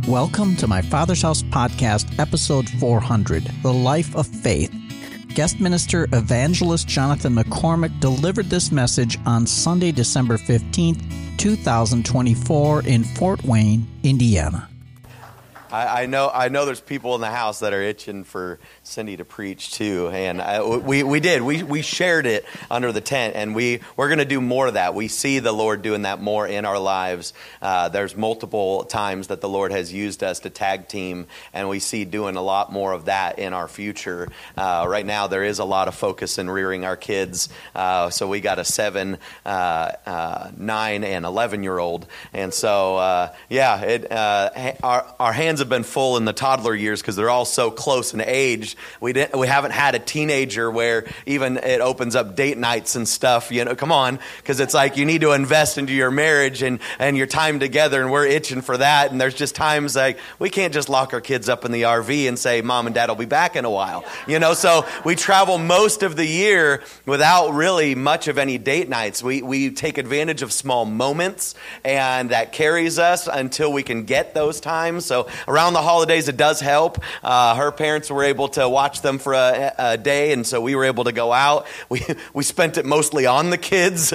Welcome to my Father's House podcast, episode 400, The Life of Faith. Guest minister evangelist Jonathan McCormick delivered this message on Sunday, December 15th, 2024 in Fort Wayne, Indiana. I know there's people in the house that are itching for Cindy to preach too, and we shared it under the tent, and we're going to do more of that. We see the Lord doing that more in our lives. There's multiple times that the Lord has used us to tag team, and we see doing a lot more of that in our future. Right now, there is a lot of focus in rearing our kids, so we got a 7, 9, and 11-year-old, and so our hands have been full in the toddler years because they're all so close in age. We haven't had a teenager where even it opens up date nights and stuff. You know, come on, because it's like you need to invest into your marriage and your time together, and we're itching for that. And there's just times like we can't just lock our kids up in the RV and say, "Mom and Dad will be back in a while." You know, so we travel most of the year without really much of any date nights. We take advantage of small moments, and that carries us until we can get those times. So around the holidays, it does help. Her parents were able to watch them for a day, and so we were able to go out. We spent it mostly on the kids.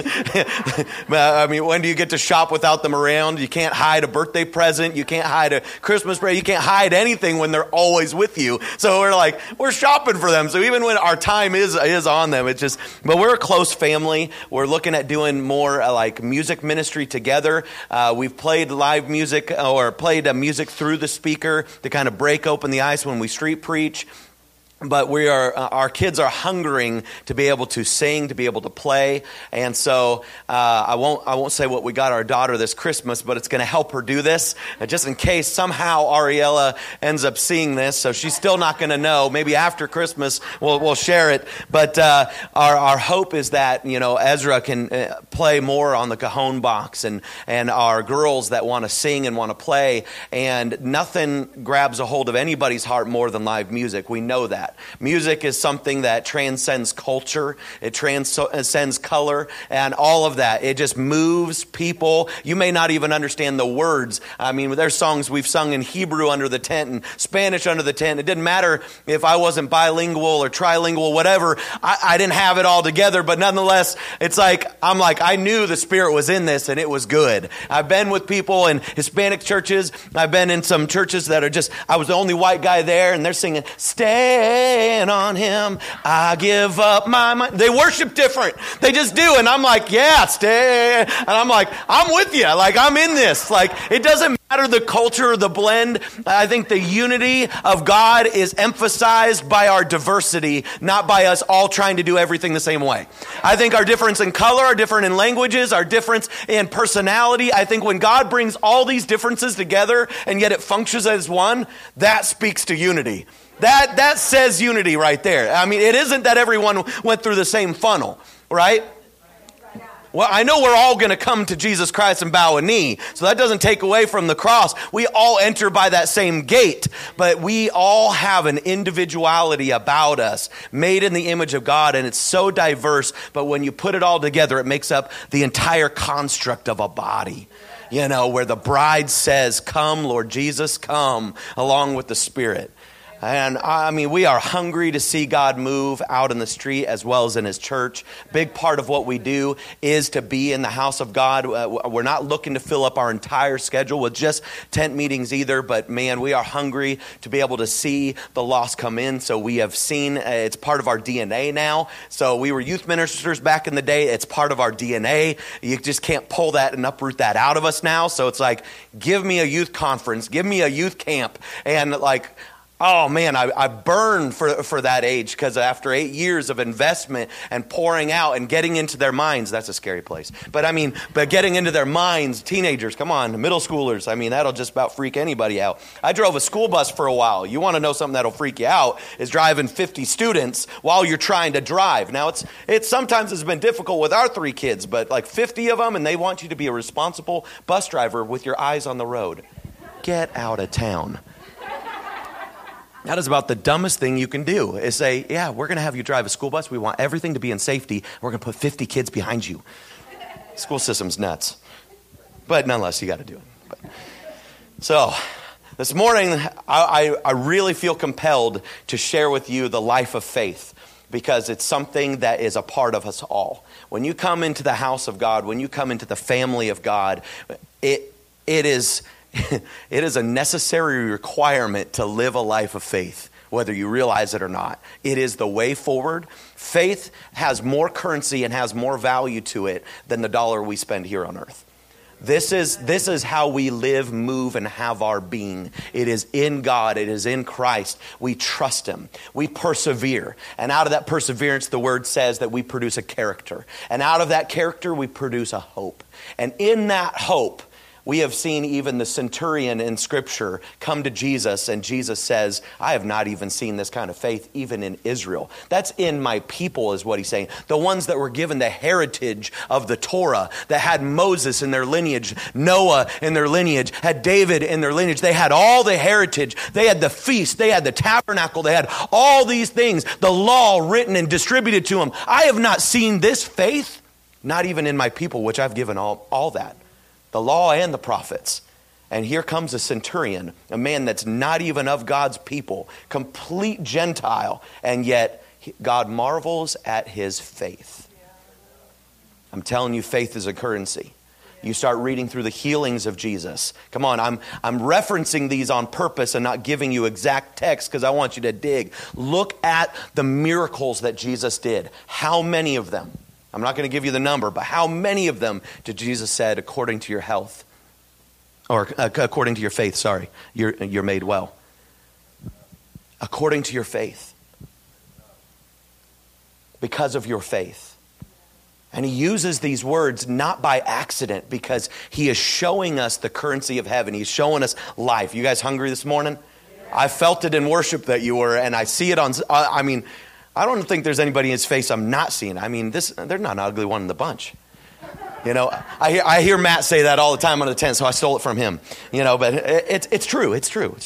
I mean, when do you get to shop without them around? You can't hide a birthday present. You can't hide a Christmas present. You can't hide anything when they're always with you. So we're shopping for them. So even when our time is on them, but we're a close family. We're looking at doing more like music ministry together. We've played live music or played music through the speaker to kind of break open the ice when we street preach. But our kids are hungering to be able to sing, to be able to play, and so I won't say what we got our daughter this Christmas, but it's going to help her do this, just in case somehow Ariella ends up seeing this. So she's still not going to know. Maybe after Christmas we'll share it. But our hope is that Ezra can play more on the cajon box, and our girls that want to sing and want to play, and nothing grabs a hold of anybody's heart more than live music. We know that. Music is something that transcends culture. It transcends color and all of that. It just moves people. You may not even understand the words. I mean, there's songs we've sung in Hebrew under the tent and Spanish under the tent. It didn't matter if I wasn't bilingual or trilingual, whatever. I didn't have it all together, but nonetheless, I knew the Spirit was in this and it was good. I've been with people in Hispanic churches. I've been in some churches that I was the only white guy there, and they're singing, "Stay on him, I give up my mind." They worship different. They just do. And I'm like, yeah, stay. And I'm like, I'm with you. Like, I'm in this. Like, it doesn't matter the culture or the blend. I think the unity of God is emphasized by our diversity, not by us all trying to do everything the same way. I think our difference in color, our difference in languages, our difference in personality, I think when God brings all these differences together and yet it functions as one, that speaks to unity. That says unity right there. I mean, it isn't that everyone went through the same funnel, right? Well, I know we're all going to come to Jesus Christ and bow a knee, so that doesn't take away from the cross. We all enter by that same gate, but we all have an individuality about us, made in the image of God, and it's so diverse, but when you put it all together, it makes up the entire construct of a body. Where the bride says, "Come, Lord Jesus, come," along with the Spirit. And I mean, we are hungry to see God move out in the street as well as in His church. Big part of what we do is to be in the house of God. We're not looking to fill up our entire schedule with just tent meetings either, but man, we are hungry to be able to see the lost come in. So we have seen, it's part of our DNA now. So we were youth ministers back in the day. It's part of our DNA. You just can't pull that and uproot that out of us now. So it's like, give me a youth conference, give me a youth camp. And oh man, I burn for that age, because after 8 years of investment and pouring out and getting into their minds, that's a scary place. But getting into their minds, teenagers, come on, middle schoolers, I mean, that'll just about freak anybody out. I drove a school bus for a while. You want to know something that'll freak you out is driving 50 students while you're trying to drive. Now, it's sometimes it's been difficult with our 3 kids, but like 50 of them, and they want you to be a responsible bus driver with your eyes on the road. Get out of town. That is about the dumbest thing you can do, is say, yeah, we're going to have you drive a school bus. We want everything to be in safety. We're going to put 50 kids behind you. School system's nuts. But nonetheless, you got to do it. So This morning, I really feel compelled to share with you the life of faith, because it's something that is a part of us all. When you come into the house of God, when you come into the family of God, it is a necessary requirement to live a life of faith, whether you realize it or not. It is the way forward. Faith has more currency and has more value to it than the dollar we spend here on earth. This is how we live, move, and have our being. It is in God. It is in Christ. We trust Him. We persevere. And out of that perseverance, the Word says that we produce a character. And out of that character, we produce a hope. And in that hope, we have seen even the centurion in Scripture come to Jesus, and Jesus says, I have not even seen this kind of faith even in Israel. That's in my people, is what he's saying. The ones that were given the heritage of the Torah, that had Moses in their lineage, Noah in their lineage, had David in their lineage. They had all the heritage. They had the feast. They had the tabernacle. They had all these things, the law written and distributed to them. I have not seen this faith, not even in my people, which I've given all that. The law and the prophets. And here comes a centurion, a man that's not even of God's people, complete Gentile, and yet God marvels at his faith. I'm telling you, faith is a currency. You start reading through the healings of Jesus. Come on, I'm referencing these on purpose and not giving you exact text because I want you to dig. Look at the miracles that Jesus did. How many of them? I'm not going to give you the number, but how many of them did Jesus said, according to your health, or according to your faith, sorry, you're made well. According to your faith. Because of your faith. And he uses these words not by accident, because he is showing us the currency of heaven. He's showing us life. You guys hungry this morning? I felt it in worship that you were, and I see it on, I don't think there's anybody in his face I'm not seeing. They're not an ugly one in the bunch. You know, I hear Matt say that all the time on the tent, so I stole it from him. You know, but it's true. It's true.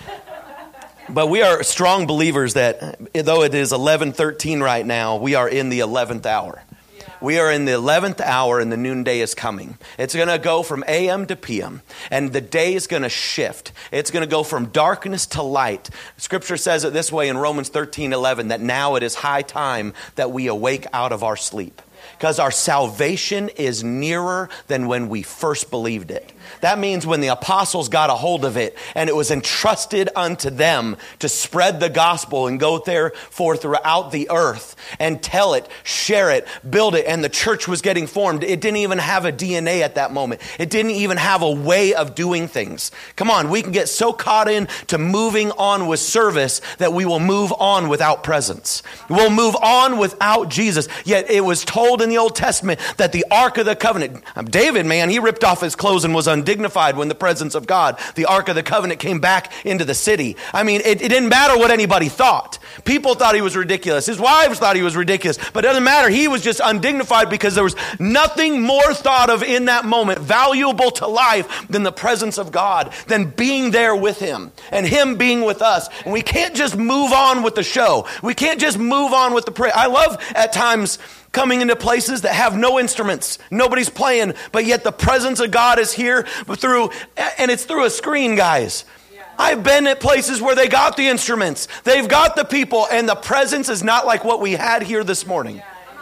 But we are strong believers that though it is 11:13 right now, we are in the 11th hour. We are in the 11th hour and the noonday is coming. It's going to go from AM to PM, and the day is going to shift. It's going to go from darkness to light. Scripture says it this way in Romans 13:11, that now it is high time that we awake out of our sleep, because our salvation is nearer than when we first believed it. That means when the apostles got a hold of it and it was entrusted unto them to spread the gospel and go therefore throughout the earth and tell it, share it, build it, and the church was getting formed. It didn't even have a DNA at that moment. It didn't even have a way of doing things. Come on, we can get so caught in to moving on with service that we will move on without presence. We'll move on without Jesus. Yet it was told in the Old Testament that the Ark of the Covenant, David, man, he ripped off his clothes and was undignified when the presence of God, the Ark of the Covenant, came back into the city. It didn't matter what anybody thought. People thought he was ridiculous. His wives thought he was ridiculous. But it doesn't matter. He was just undignified because there was nothing more thought of in that moment, valuable to life, than the presence of God, than being there with him and him being with us. And we can't just move on with the show. We can't just move on with the prayer. I love at times coming into places that have no instruments. Nobody's playing, but yet the presence of God is here and it's through a screen, guys. I've been at places where they got the instruments. They've got the people, and the presence is not like what we had here this morning.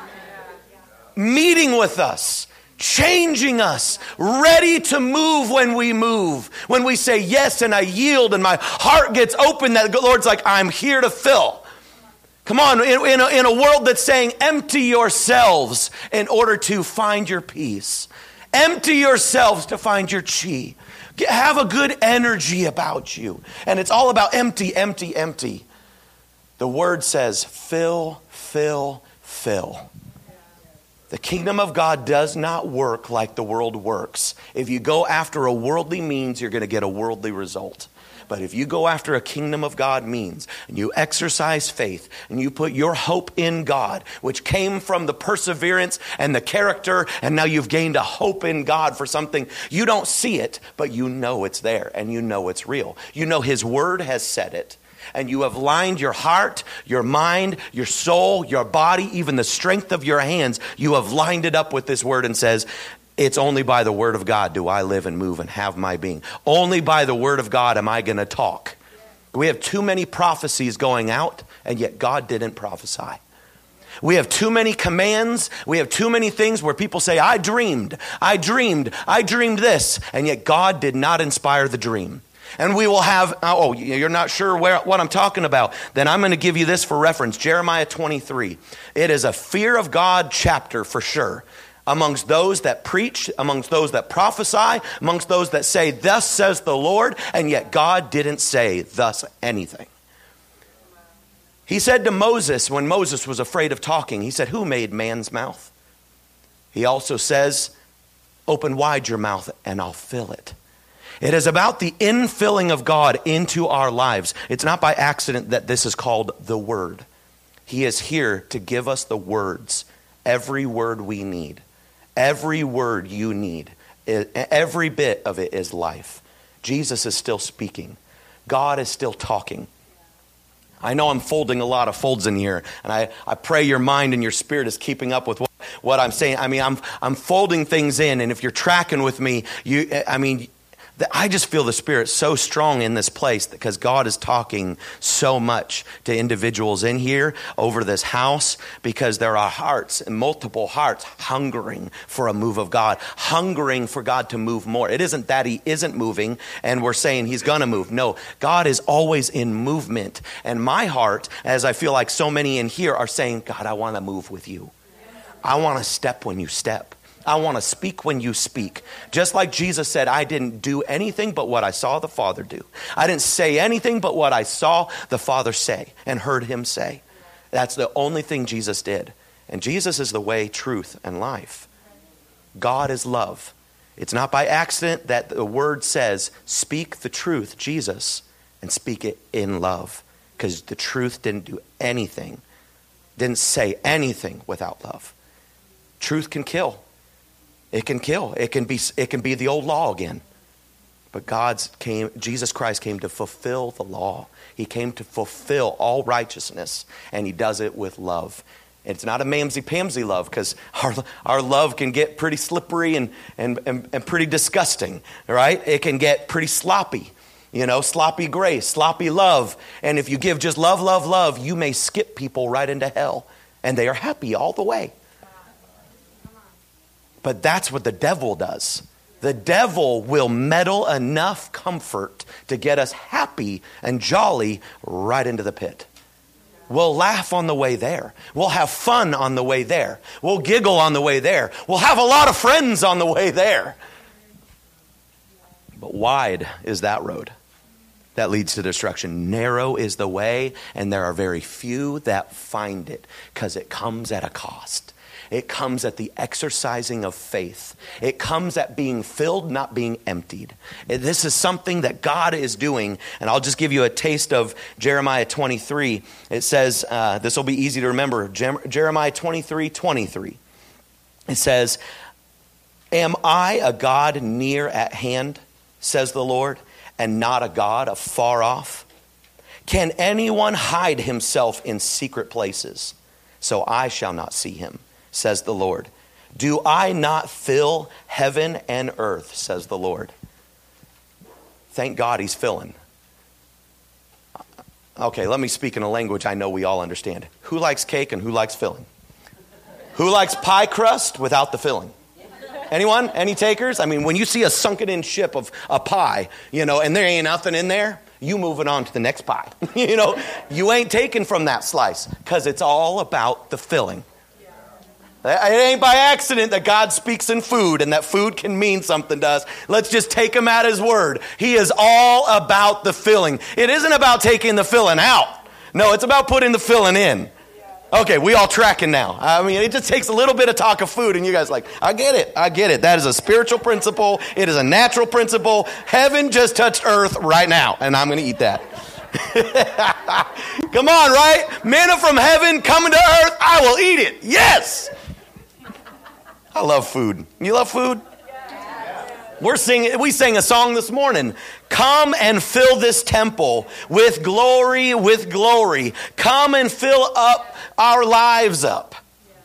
Meeting with us, changing us, ready to move when we move. When we say yes and I yield and my heart gets open, that the Lord's like, I'm here to fill. Come on, in a world that's saying empty yourselves in order to find your peace. Empty yourselves to find your chi. Have a good energy about you. And it's all about empty, empty, empty. The word says fill, fill, fill. The kingdom of God does not work like the world works. If you go after a worldly means, you're going to get a worldly result. But if you go after a kingdom of God means, and you exercise faith, and you put your hope in God, which came from the perseverance and the character, and now you've gained a hope in God for something, you don't see it, but you know it's there, and you know it's real. You know His word has said it. And you have lined your heart, your mind, your soul, your body, even the strength of your hands. You have lined it up with this word and says, It's only by the word of God do I live and move and have my being. Only by the word of God am I going to talk. We have too many prophecies going out, and yet God didn't prophesy. We have too many commands. We have too many things where people say, I dreamed this, and yet God did not inspire the dream. And we will have, oh, you're not sure what I'm talking about. Then I'm going to give you this for reference. Jeremiah 23. It is a fear of God chapter for sure. Amongst those that preach, amongst those that prophesy, amongst those that say, thus says the Lord, and yet God didn't say thus anything. He said to Moses, when Moses was afraid of talking, he said, who made man's mouth? He also says, open wide your mouth and I'll fill it. It is about the infilling of God into our lives. It's not by accident that this is called the Word. He is here to give us the words, every word we need, every word you need. Every bit of it is life. Jesus is still speaking. God is still talking. I know I'm folding a lot of folds in here, and I pray your mind and your spirit is keeping up with what I'm saying. I mean, I'm folding things in, and if you're tracking with me, I just feel the Spirit so strong in this place because God is talking so much to individuals in here over this house because there are hearts and multiple hearts hungering for a move of God, hungering for God to move more. It isn't that he isn't moving and we're saying he's going to move. No, God is always in movement. And my heart, as I feel like so many in here are saying, God, I want to move with you. I want to step when you step. I want to speak when you speak. Just like Jesus said, I didn't do anything but what I saw the Father do. I didn't say anything but what I saw the Father say and heard him say. That's the only thing Jesus did. And Jesus is the way, truth, and life. God is love. It's not by accident that the word says, speak the truth, Jesus, and speak it in love. Because the truth didn't do anything, didn't say anything without love. Truth can kill. It can kill. It can be the old law again. But Jesus Christ came to fulfill the law. He came to fulfill all righteousness, and he does it with love. It's not a mamsy-pamsy love, because our love can get pretty slippery and pretty disgusting, right? It can get pretty sloppy, sloppy grace, sloppy love. And if you give just love, love, love, you may skip people right into hell, and they are happy all the way. But that's what the devil does. The devil will meddle enough comfort to get us happy and jolly right into the pit. We'll laugh on the way there. We'll have fun on the way there. We'll giggle on the way there. We'll have a lot of friends on the way there. But wide is that road that leads to destruction. Narrow is the way, and there are very few that find it because it comes at a cost. It comes at the exercising of faith. It comes at being filled, not being emptied. This is something that God is doing. And I'll just give you a taste of Jeremiah 23. It says, this will be easy to remember. Jeremiah 23:23. It says, am I a God near at hand, says the Lord, and not a God afar off? Can anyone hide himself in secret places? So I shall not see him, says the Lord. Do I not fill heaven and earth, says the Lord. Thank God he's filling. Okay, let me speak in a language I know we all understand. Who likes cake and who likes filling? Who likes pie crust without the filling? Anyone? Any takers? I mean, when you see a sunken in ship of a pie, and there ain't nothing in there, you moving on to the next pie. You ain't taking from that slice because it's all about the filling. It ain't by accident that God speaks in food and that food can mean something to us. Let's just take him at his word. He is all about the filling. It isn't about taking the filling out. No, it's about putting the filling in. Okay, we all tracking now. I mean, it just takes a little bit of talk of food and you guys like, I get it. That is a spiritual principle. It is a natural principle. Heaven just touched earth right now and I'm going to eat that. Come on, right? Manna from heaven coming to earth. I will eat it. Yes. I love food. You love food? We sang a song this morning. Come and fill this temple with glory, with glory. Come and fill up our lives up.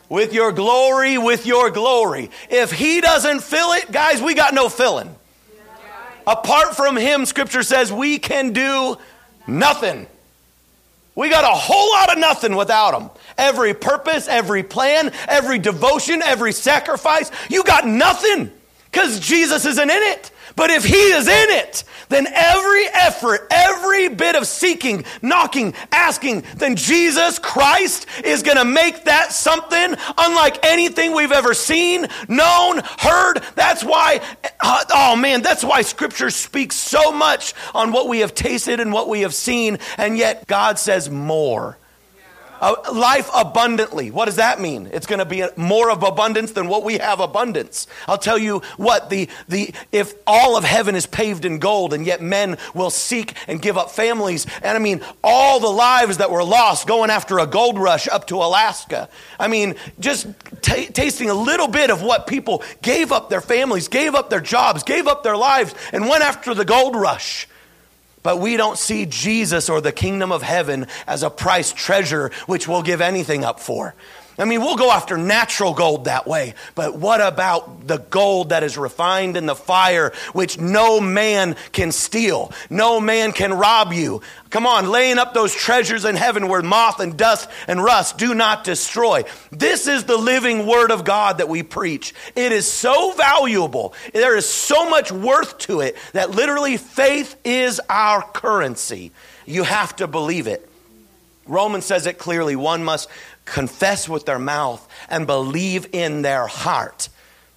With your glory, with your glory. If he doesn't fill it, guys, we got no filling. Apart from him, Scripture says we can do nothing. We got a whole lot of nothing without him. Every purpose, every plan, every devotion, every sacrifice, you got nothing because Jesus isn't in it. But if he is in it, then every effort, every bit of seeking, knocking, asking, then Jesus Christ is going to make that something unlike anything we've ever seen, known, heard. That's why, that's why Scripture speaks so much on what we have tasted and what we have seen, and yet God says more. Life abundantly. What does that mean? It's going to be more of abundance than what we have abundance. I'll tell you what, if all of heaven is paved in gold and yet men will seek and give up families, and I mean all the lives that were lost going after a gold rush up to Alaska. I mean, just tasting a little bit of what people gave up their families, gave up their jobs, gave up their lives, and went after the gold rush. But we don't see Jesus or the kingdom of heaven as a prized treasure which we'll give anything up for. I mean, we'll go after natural gold that way, but what about the gold that is refined in the fire, which no man can steal? No man can rob you. Come on, laying up those treasures in heaven where moth and dust and rust do not destroy. This is the living word of God that we preach. It is so valuable. There is so much worth to it that literally faith is our currency. You have to believe it. Romans says it clearly. One must confess with their mouth and believe in their heart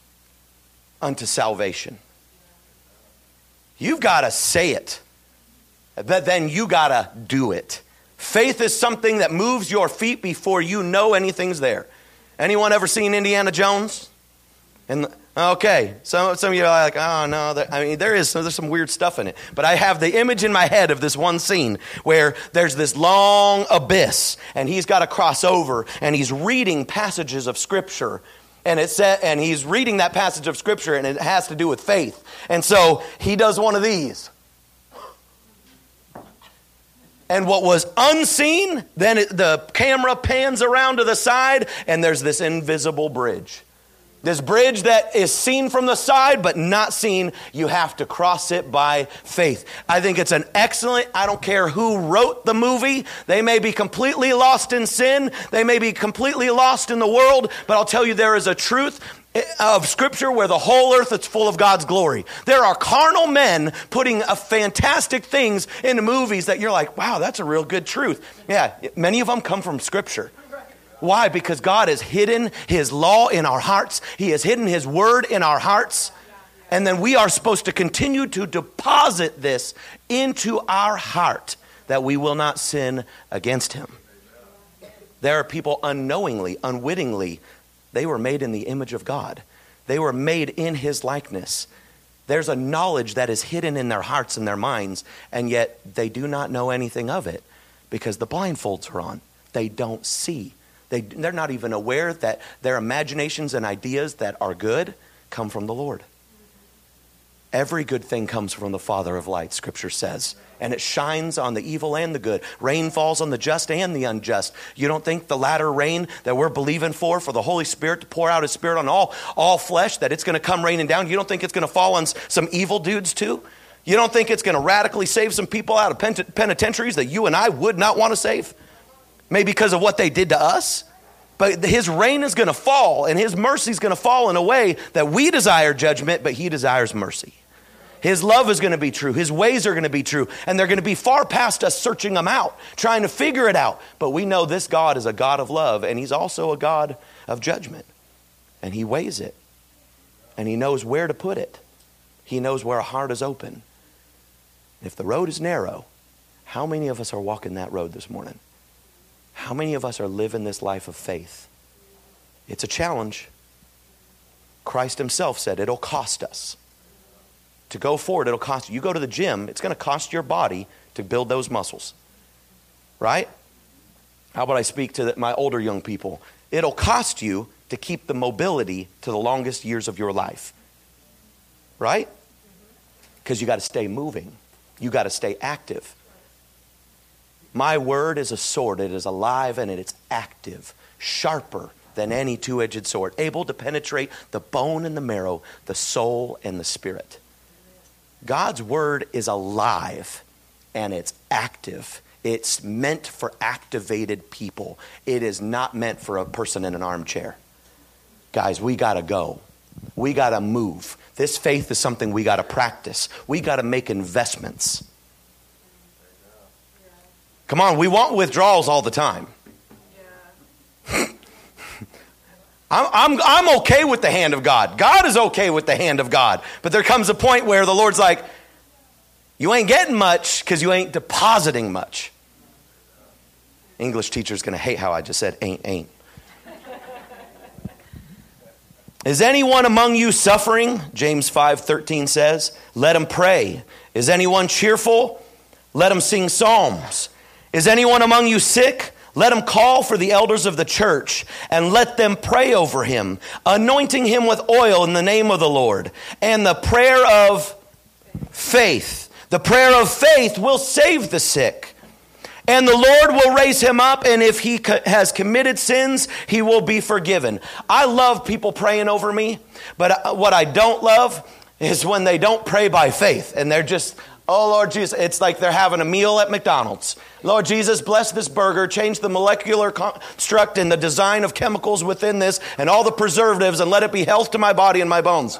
unto salvation. You've got to say it, but then you got to do it. Faith is something that moves your feet before you know anything's there. Anyone ever seen Indiana Jones? Okay, some of you are like, oh no, there's some weird stuff in it. But I have the image in my head of this one scene where there's this long abyss and he's got to cross over and he's reading passages of Scripture. And he's reading that passage of Scripture and it has to do with faith. And so he does one of these. And what was unseen, then the camera pans around to the side and there's this invisible bridge. This bridge that is seen from the side but not seen, you have to cross it by faith. I think it's an excellent, I don't care who wrote the movie. They may be completely lost in sin. They may be completely lost in the world. But I'll tell you, there is a truth of Scripture where the whole earth is full of God's glory. There are carnal men putting fantastic things into movies that you're like, wow, that's a real good truth. Yeah, many of them come from Scripture. Why? Because God has hidden His law in our hearts. He has hidden His word in our hearts. And then we are supposed to continue to deposit this into our heart that we will not sin against Him. There are people unknowingly, unwittingly, they were made in the image of God. They were made in His likeness. There's a knowledge that is hidden in their hearts and their minds, and yet they do not know anything of it because the blindfolds are on. They don't see. They're not even aware that their imaginations and ideas that are good come from the Lord. Every good thing comes from the Father of lights, Scripture says. And it shines on the evil and the good. Rain falls on the just and the unjust. You don't think the latter rain that we're believing for the Holy Spirit to pour out His Spirit on all flesh, that it's going to come raining down? You don't think it's going to fall on some evil dudes too? You don't think it's going to radically save some people out of penitentiaries that you and I would not want to save? Maybe because of what they did to us. But His rain is going to fall and His mercy is going to fall in a way that we desire judgment, but He desires mercy. His love is going to be true. His ways are going to be true. And they're going to be far past us searching them out, trying to figure it out. But we know this God is a God of love, and He's also a God of judgment. And He weighs it. And He knows where to put it. He knows where a heart is open. If the road is narrow, how many of us are walking that road this morning? How many of us are living this life of faith? It's a challenge. Christ Himself said it'll cost us. To go forward, it'll cost you. You go to the gym, it's going to cost your body to build those muscles. Right? How about I speak to my older young people? It'll cost you to keep the mobility to the longest years of your life. Right? Because you got to stay moving. You got to stay active. My word is a sword. It is alive and it is active, sharper than any two-edged sword, able to penetrate the bone and the marrow, the soul and the spirit. God's word is alive and it's active. It's meant for activated people. It is not meant for a person in an armchair. Guys, we got to go. We got to move. This faith is something we got to practice. We got to make investments. Come on, we want withdrawals all the time. I'm okay with the hand of God. God is okay with the hand of God. But there comes a point where the Lord's like, you ain't getting much because you ain't depositing much. English teacher's going to hate how I just said ain't. Is anyone among you suffering? James 5:13 says, let him pray. Is anyone cheerful? Let him sing psalms. Is anyone among you sick? Let him call for the elders of the church and let them pray over him, anointing him with oil in the name of the Lord. And the prayer of faith. The prayer of faith will save the sick. And the Lord will raise him up, and if he has committed sins, he will be forgiven. I love people praying over me, but what I don't love is when they don't pray by faith, and they're just, oh, Lord Jesus, it's like they're having a meal at McDonald's. Lord Jesus, bless this burger, change the molecular construct and the design of chemicals within this, and all the preservatives, and let it be health to my body and my bones.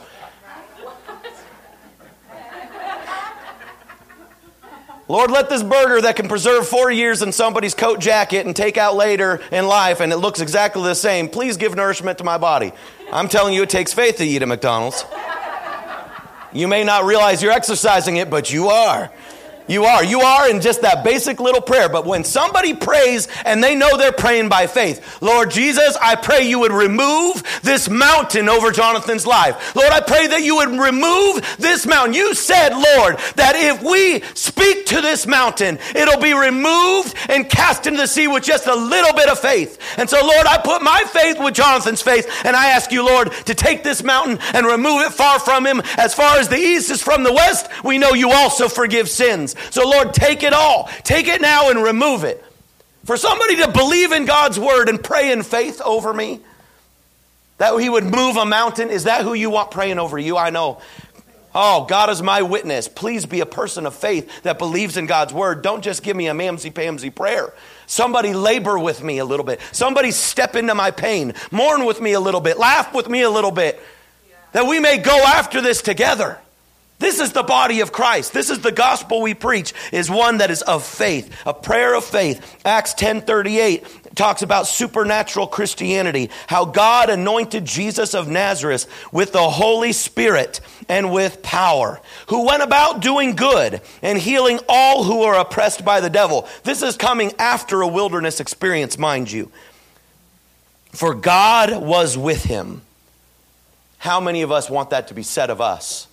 Lord, let this burger that can preserve 4 years in somebody's coat jacket and take out later in life and it looks exactly the same, please give nourishment to my body. I'm telling you, it takes faith to eat at McDonald's. You may not realize you're exercising it, but you are. You are in just that basic little prayer. But when somebody prays and they know they're praying by faith, Lord Jesus, I pray you would remove this mountain over Jonathan's life. Lord, I pray that you would remove this mountain. You said, Lord, that if we speak to this mountain, it'll be removed and cast into the sea with just a little bit of faith. And so, Lord, I put my faith with Jonathan's faith, and I ask you, Lord, to take this mountain and remove it far from him. As far as the east is from the west, we know you also forgive sins. So, Lord, take it all. Take it now and remove it. For somebody to believe in God's word and pray in faith over me, that he would move a mountain, is that who you want praying over you? I know. Oh, God is my witness. Please be a person of faith that believes in God's word. Don't just give me a mamsy-pamsy prayer. Somebody labor with me a little bit. Somebody step into my pain. Mourn with me a little bit. Laugh with me a little bit. That we may go after this together. This is the body of Christ. This is the gospel we preach, is one that is of faith, a prayer of faith. Acts 10:38 talks about supernatural Christianity, how God anointed Jesus of Nazareth with the Holy Spirit and with power, who went about doing good and healing all who are oppressed by the devil. This is coming after a wilderness experience, mind you. For God was with him. How many of us want that to be said of us?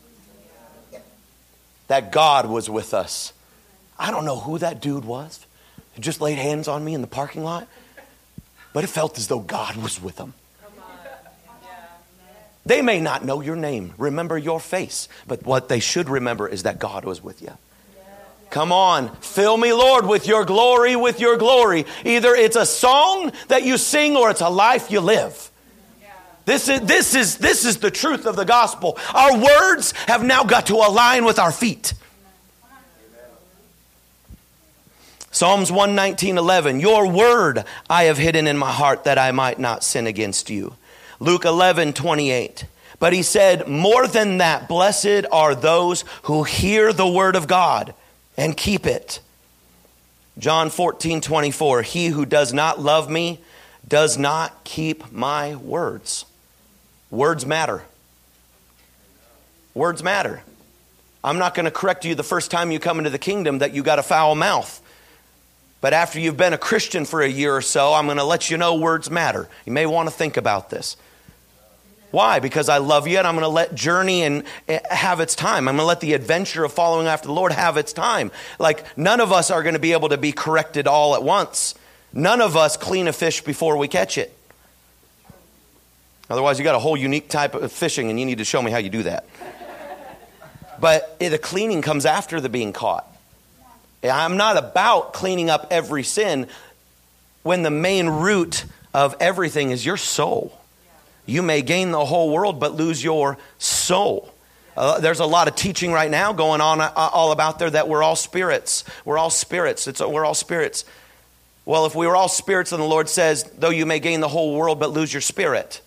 That God was with us. I don't know who that dude was. He just laid hands on me in the parking lot. But it felt as though God was with them. They may not know your name, remember your face. But what they should remember is that God was with you. Come on, fill me, Lord, with your glory, with your glory. Either it's a song that you sing or it's a life you live. This is the truth of the gospel. Our words have now got to align with our feet. Psalms 119:11. Your word I have hidden in my heart that I might not sin against you. Luke 11:28. But he said, more than that, blessed are those who hear the word of God and keep it. John 14:24. He who does not love me does not keep my words. Words matter. Words matter. I'm not going to correct you the first time you come into the kingdom that you got a foul mouth. But after you've been a Christian for a year or so, I'm going to let you know words matter. You may want to think about this. Why? Because I love you and I'm going to let journey and have its time. I'm going to let the adventure of following after the Lord have its time. Like none of us are going to be able to be corrected all at once. None of us clean a fish before we catch it. Otherwise, you got a whole unique type of fishing, and you need to show me how you do that. But the cleaning comes after the being caught. I'm not about cleaning up every sin when the main root of everything is your soul. You may gain the whole world but lose your soul. There's a lot of teaching right now going on all about there that we're all spirits. We're all spirits. We're all spirits. Well, if we were all spirits, then the Lord says, though you may gain the whole world but lose your spirit.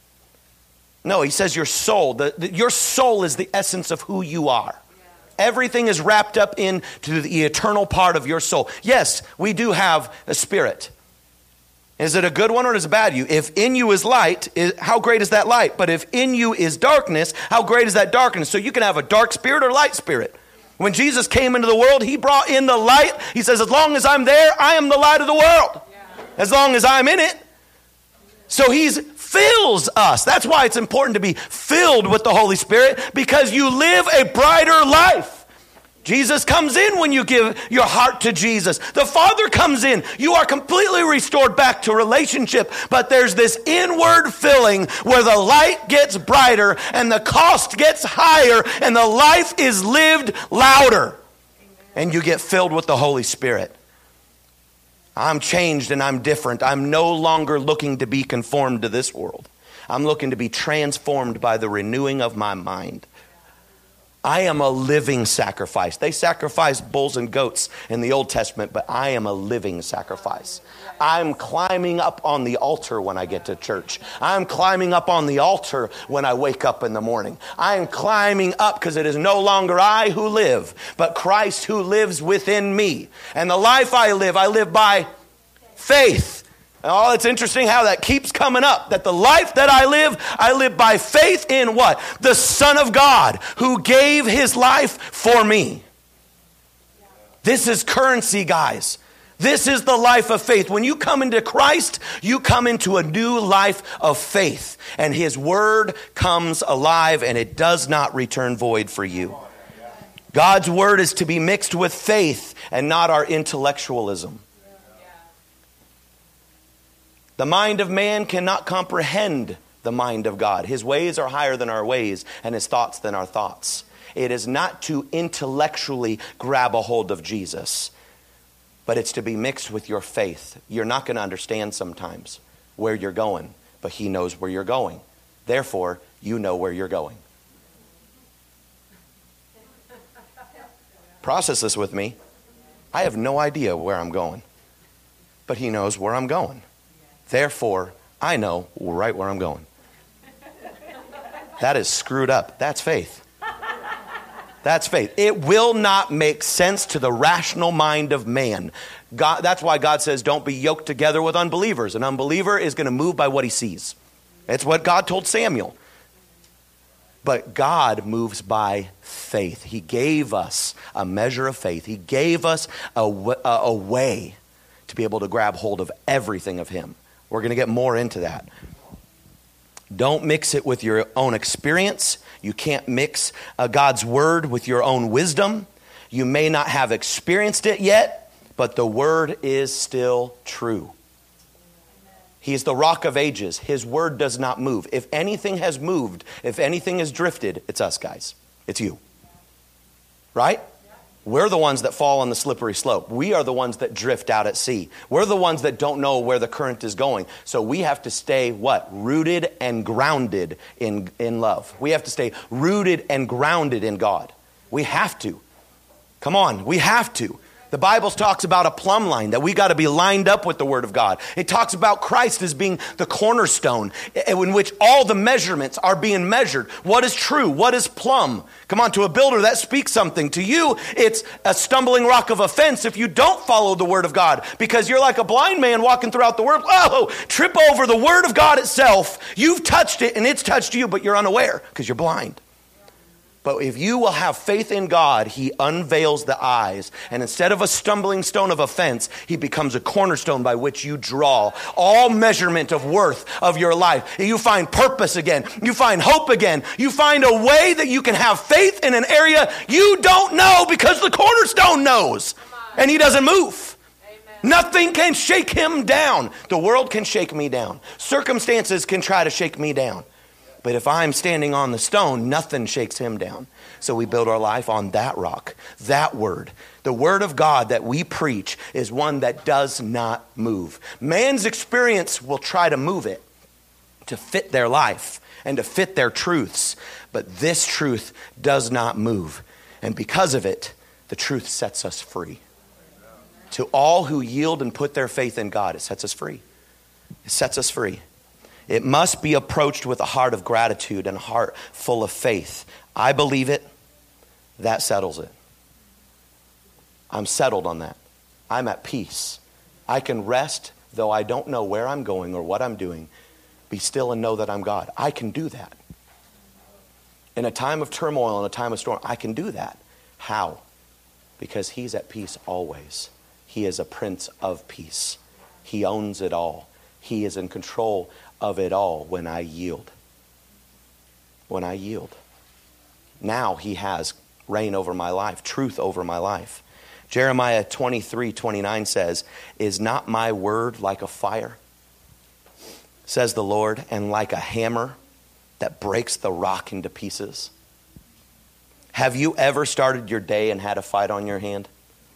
No, he says your soul. Your soul is the essence of who you are. Everything is wrapped up into the eternal part of your soul. Yes, we do have a spirit. Is it a good one or is it a bad you? If in you is light, how great is that light? But if in you is darkness, how great is that darkness? So you can have a dark spirit or light spirit. When Jesus came into the world, he brought in the light. He says, as long as I'm there, I am the light of the world. As long as I'm in it. So he fills us. That's why it's important to be filled with the Holy Spirit, because you live a brighter life. Jesus comes in when you give your heart to Jesus. The Father comes in. You are completely restored back to relationship. But there's this inward filling where the light gets brighter and the cost gets higher and the life is lived louder. And you get filled with the Holy Spirit. I'm changed and I'm different. I'm no longer looking to be conformed to this world. I'm looking to be transformed by the renewing of my mind. I am a living sacrifice. They sacrificed bulls and goats in the Old Testament, but I am a living sacrifice. I'm climbing up on the altar when I get to church. I'm climbing up on the altar when I wake up in the morning. I am climbing up because it is no longer I who live, but Christ who lives within me. And the life I live by faith. Oh, it's interesting how that keeps coming up. That the life that I live by faith in what? The Son of God who gave his life for me. This is currency, guys. This is the life of faith. When you come into Christ, you come into a new life of faith. And his word comes alive and it does not return void for you. God's word is to be mixed with faith and not our intellectualism. The mind of man cannot comprehend the mind of God. His ways are higher than our ways, and his thoughts than our thoughts. It is not to intellectually grab a hold of Jesus, but it's to be mixed with your faith. You're not going to understand sometimes where you're going, but he knows where you're going. Therefore, you know where you're going. Process this with me. I have no idea where I'm going, but he knows where I'm going. Therefore, I know right where I'm going. That is screwed up. That's faith. That's faith. It will not make sense to the rational mind of man. God, that's why God says, don't be yoked together with unbelievers. An unbeliever is going to move by what he sees. It's what God told Samuel. But God moves by faith. He gave us a measure of faith. He gave us a way to be able to grab hold of everything of him. We're going to get more into that. Don't mix it with your own experience. You can't mix God's word with your own wisdom. You may not have experienced it yet, but the word is still true. He's the rock of ages. His word does not move. If anything has moved, if anything has drifted, it's us, guys. It's you. Right? We're the ones that fall on the slippery slope. We are the ones that drift out at sea. We're the ones that don't know where the current is going. So we have to stay, what? Rooted and grounded in love. We have to stay rooted and grounded in God. We have to. Come on, we have to. The Bible talks about a plumb line, that we got to be lined up with the Word of God. It talks about Christ as being the cornerstone in which all the measurements are being measured. What is true? What is plumb? Come on, to a builder, that speaks something. To you, it's a stumbling rock of offense if you don't follow the Word of God, because you're like a blind man walking throughout the Word. Whoa, trip over the Word of God itself. You've touched it and it's touched you, but you're unaware because you're blind. But if you will have faith in God, he unveils the eyes. And instead of a stumbling stone of offense, he becomes a cornerstone by which you draw all measurement of worth of your life. You find purpose again. You find hope again. You find a way that you can have faith in an area you don't know because the cornerstone knows. And he doesn't move. Nothing can shake him down. The world can shake me down. Circumstances can try to shake me down. But if I'm standing on the stone, nothing shakes him down. So we build our life on that rock, that word, The word of God that we preach is one that does not move. Man's experience will try to move it to fit their life and to fit their truths. But this truth does not move. And because of it, the truth sets us free. To all who yield and put their faith in God, it sets us free. It sets us free. It must be approached with a heart of gratitude and a heart full of faith. I believe it. That settles it. I'm settled on that. I'm at peace. I can rest, though I don't know where I'm going or what I'm doing. Be still and know that I'm God. I can do that. In a time of turmoil, in a time of storm, I can do that. How? Because he's at peace always. He is a Prince of Peace. He owns it all. He is in control of it all when I yield. When I yield. Now he has reign over my life, truth over my life. Jeremiah 23:29 says, "Is not my word like a fire, says the Lord, and like a hammer that breaks the rock into pieces?" Have you ever started your day and had a fight on your hand?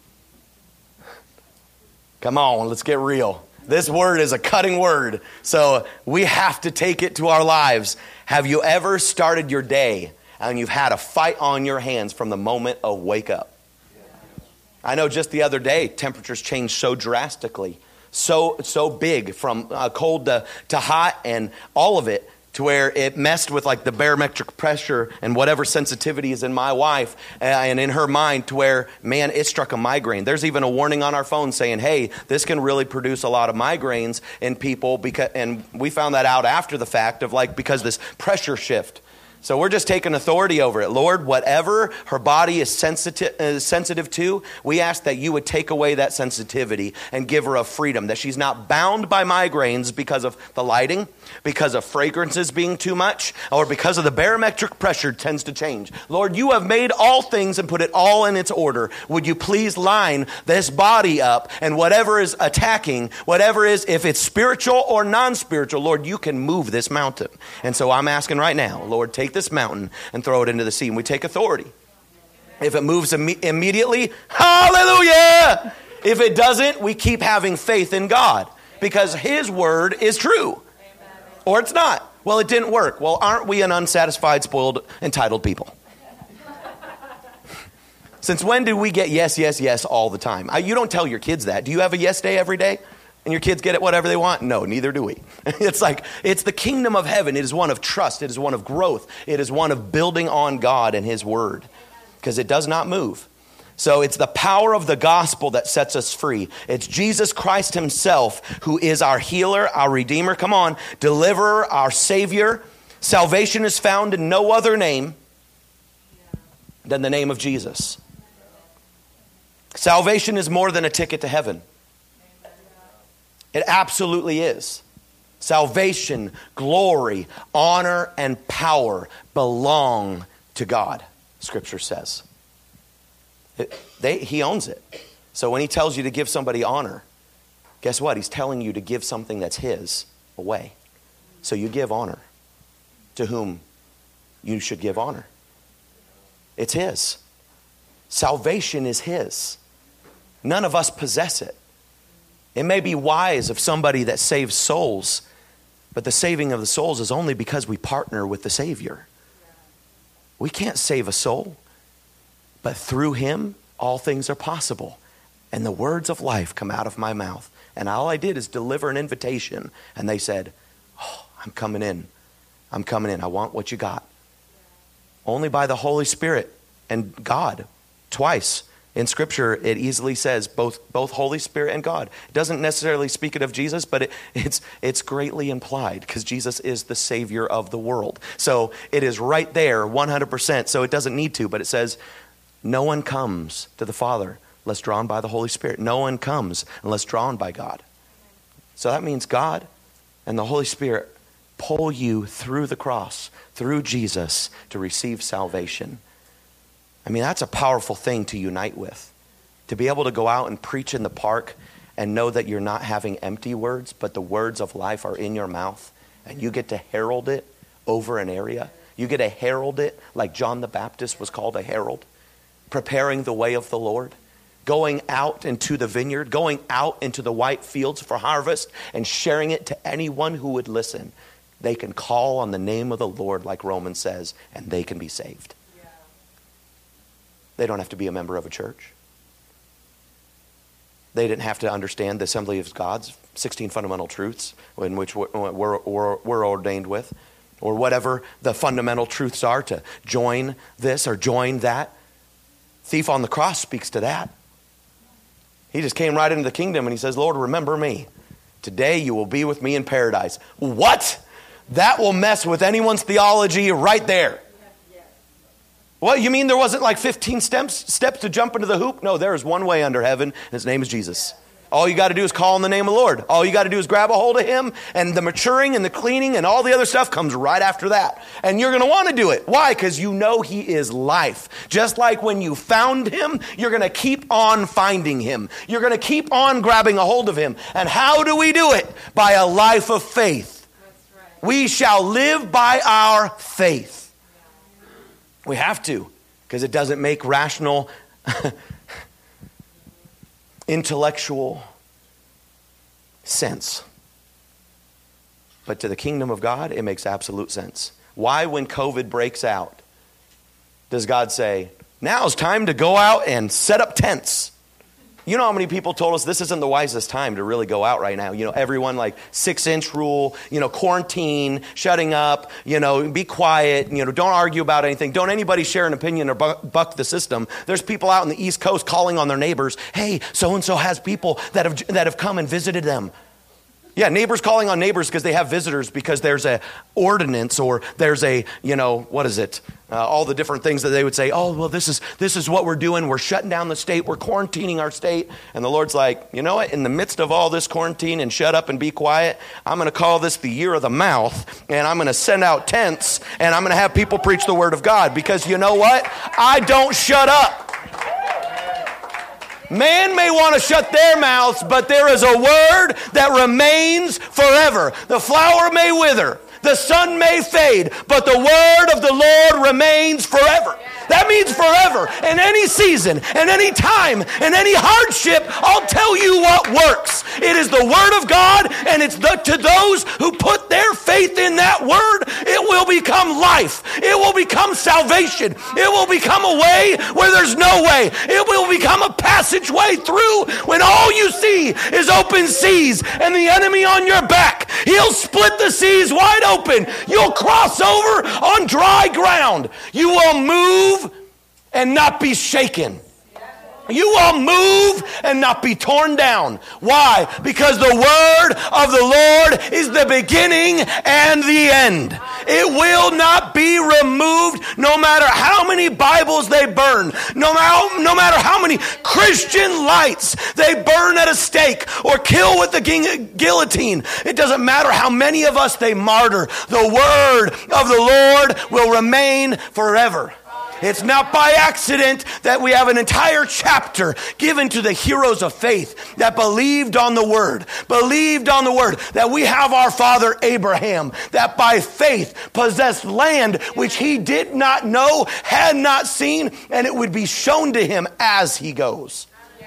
Come on, let's get real. This word is a cutting word, so we have to take it to our lives. Have you ever started your day and you've had a fight on your hands from the moment of wake up? I know just the other day, temperatures changed so drastically, so big, from cold to hot, and all of it, to where it messed with like the barometric pressure and whatever sensitivity is in my wife and in her mind, to where, man, it struck a migraine. There's even a warning on our phone saying, hey, this can really produce a lot of migraines in people, and we found that out after the fact of because this pressure shift. So we're just taking authority over it. Lord, whatever her body is sensitive to, we ask that you would take away that sensitivity and give her a freedom, that she's not bound by migraines because of the lighting, because of fragrances being too much, or because of the barometric pressure tends to change. Lord, you have made all things and put it all in its order. Would you please line this body up, and whatever is attacking, whatever is, if it's spiritual or non-spiritual, Lord, you can move this mountain. And so I'm asking right now, Lord, take this mountain and throw it into the sea. And we take authority. If it moves immediately, hallelujah. If it doesn't, we keep having faith in God, because his word is true. Or it's not. Well, it didn't work. Well, aren't we an unsatisfied, spoiled, entitled people? Since when do we get yes, yes, yes all the time? You don't tell your kids that. Do you have a yes day every day? And your kids get it whatever they want? No, neither do we. It's the kingdom of heaven. It is one of trust. It is one of growth. It is one of building on God and his word, because it does not move. So it's the power of the gospel that sets us free. It's Jesus Christ himself who is our healer, our redeemer. Come on, deliverer, our savior. Salvation is found in no other name than the name of Jesus. Salvation is more than a ticket to heaven. It absolutely is. Salvation, glory, honor, and power belong to God, Scripture says. He owns it. So when he tells you to give somebody honor, guess what? He's telling you to give something that's his away. So you give honor to whom you should give honor. It's his. Salvation is his. None of us possess it. It may be wise of somebody that saves souls, but the saving of the souls is only because we partner with the Savior. We can't save a soul, but through him, all things are possible. And the words of life come out of my mouth. And all I did is deliver an invitation. And they said, oh, I'm coming in. I'm coming in. I want what you got. Only by the Holy Spirit and God. Twice in Scripture, it easily says both Holy Spirit and God. It doesn't necessarily speak it of Jesus, but it's greatly implied, because Jesus is the Savior of the world. So it is right there, 100%. So it doesn't need to, but it says, no one comes to the Father unless drawn by the Holy Spirit. No one comes unless drawn by God. So that means God and the Holy Spirit pull you through the cross, through Jesus, to receive salvation. I mean, that's a powerful thing to unite with. To be able to go out and preach in the park and know that you're not having empty words, but the words of life are in your mouth, and you get to herald it over an area. You get to herald it like John the Baptist was called a herald, preparing the way of the Lord. going out into the vineyard, going out into the white fields for harvest and sharing it to anyone who would listen. They can call on the name of the Lord, like Romans says, and they can be saved. Yeah. They don't have to be a member of a church. They didn't have to understand the Assembly of God's 16 fundamental truths in which we're ordained with, or whatever the fundamental truths are to join this or join that. Thief on the cross speaks to that. He just came right into the kingdom and he says, Lord, remember me. Today you will be with me in paradise. What? That will mess with anyone's theology right there. What, you mean there wasn't like 15 steps to jump into the hoop? No, there is one way under heaven, and his name is Jesus. All you got to do is call on the name of the Lord. All you got to do is grab a hold of him, and the maturing and the cleaning and all the other stuff comes right after that. And you're going to want to do it. Why? Because you know he is life. Just like when you found him, you're going to keep on finding him. You're going to keep on grabbing a hold of him. And how do we do it? By a life of faith. That's right. We shall live by our faith. We have to, because it doesn't make rational, intellectual sense. But to the kingdom of God, it makes absolute sense. Why, when COVID breaks out, does God say, now it's time to go out and set up tents? You know how many people told us this isn't the wisest time to really go out right now? You know, everyone like 6-inch rule, quarantine, shutting up, be quiet, don't argue about anything. Don't anybody share an opinion or buck the system. There's people out in the East Coast calling on their neighbors. Hey, so-and-so has people that have come and visited them. Yeah, neighbors calling on neighbors because they have visitors because there's a ordinance or there's a, all the different things that they would say, oh, well, this is what we're doing. We're shutting down the state. We're quarantining our state. And the Lord's like, you know what? In the midst of all this quarantine and shut up and be quiet, I'm going to call this the year of the mouth, and I'm going to send out tents, and I'm going to have people preach the word of God because you know what? I don't shut up. Man may want to shut their mouths, but there is a word that remains forever. The flower may wither, the sun may fade, but the word of the Lord remains forever. That means forever, in any season, in any time, in any hardship. I'll tell you what works. It is the word of God, and it's to those who put their faith in that word, it will become life. It will become salvation. It will become a way where there's no way. It will become a passageway through when all you see is open seas and the enemy on your back. He'll split the seas wide open. You'll cross over on dry ground. You will move and not be shaken. You will move and not be torn down. Why? Because the word of the Lord is the beginning and the end. It will not be removed no matter how many Bibles they burn, no matter how many Christian lights they burn at a stake or kill with the guillotine. It doesn't matter how many of us they martyr. The word of the Lord will remain forever. It's not by accident that we have an entire chapter given to the heroes of faith that believed on the word, that we have our father Abraham, that by faith possessed land which he did not know, had not seen, and it would be shown to him as he goes.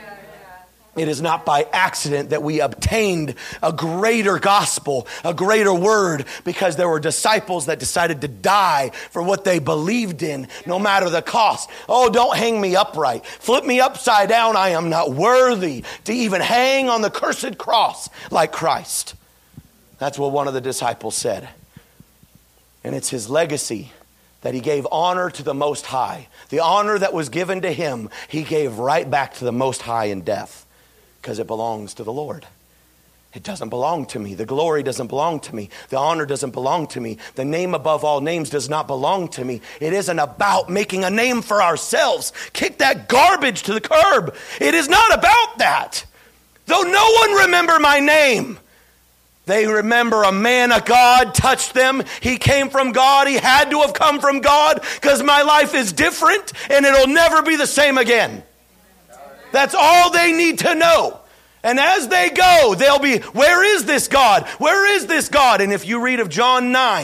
It is not by accident that we obtained a greater gospel, a greater word, because there were disciples that decided to die for what they believed in, no matter the cost. Oh, don't hang me upright. Flip me upside down. I am not worthy to even hang on the cursed cross like Christ. That's what one of the disciples said. And it's his legacy that he gave honor to the Most High. The honor that was given to him, he gave right back to the Most High in death. Because it belongs to the Lord. It doesn't belong to me. The glory doesn't belong to me. The honor doesn't belong to me. The name above all names does not belong to me. It isn't about making a name for ourselves. Kick that garbage to the curb. It is not about that. Though no one remember my name, they remember a man of God touched them. He came from God. He had to have come from God because my life is different and it'll never be the same again. That's all they need to know. And as they go, they'll be, where is this God? Where is this God? And if you read of John 9,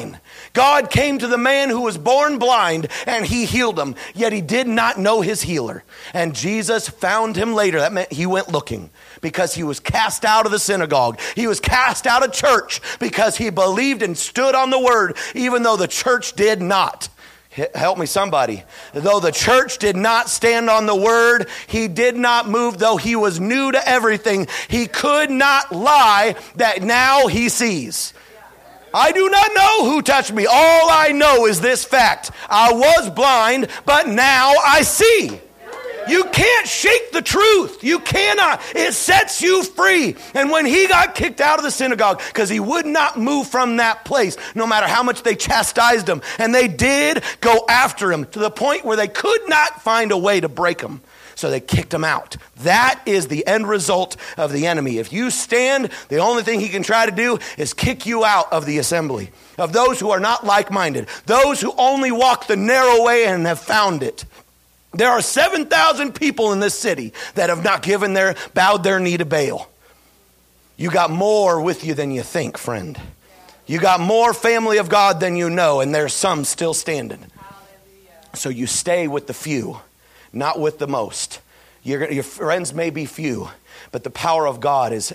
God came to the man who was born blind and he healed him, yet he did not know his healer. And Jesus found him later. That meant he went looking because he was cast out of the synagogue. He was cast out of church because he believed and stood on the word, even though the church did not. Help me somebody. Though the church did not stand on the word, he did not move. Though he was new to everything, he could not lie that now he sees. I do not know who touched me. All I know is this fact. I was blind, but now I see. You can't shake the truth. You cannot. It sets you free. And when he got kicked out of the synagogue, because he would not move from that place, no matter how much they chastised him, and they did go after him to the point where they could not find a way to break him. So they kicked him out. That is the end result of the enemy. If you stand, the only thing he can try to do is kick you out of the assembly, of those who are not like-minded, those who only walk the narrow way and have found it. There are 7,000 people in this city that have not bowed their knee to Baal. You got more with you than you think, friend. You got more family of God than you know, and there's some still standing. So you stay with the few, not with the most. Your friends may be few, but the power of God is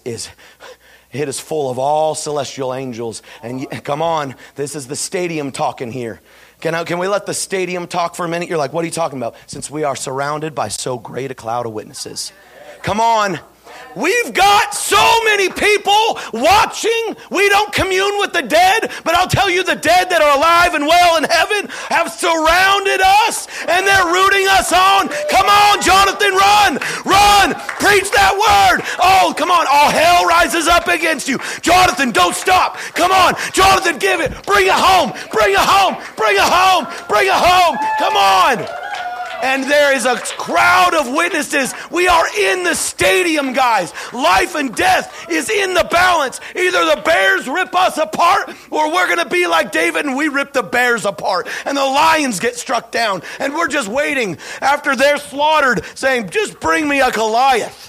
full of all celestial angels. And come on, this is the stadium talking here. Can we let the stadium talk for a minute? You're like, what are you talking about? Since we are surrounded by so great a cloud of witnesses. Come on. We've got so many people watching. We don't commune with the dead, but I'll tell you, the dead that are alive and well in heaven have surrounded us, and they're rooting us on. Come on, Jonathan, run, preach that word. Oh, come on, all hell rises up against you. Jonathan, don't stop. Come on, Jonathan, give it. Bring it home, bring it home, bring it home, bring it home. Come on. And there is a crowd of witnesses. We are in the stadium, guys. Life and death is in the balance. Either the bears rip us apart, or we're going to be like David and we rip the bears apart. And the lions get struck down. And we're just waiting after they're slaughtered, saying, just bring me a Goliath.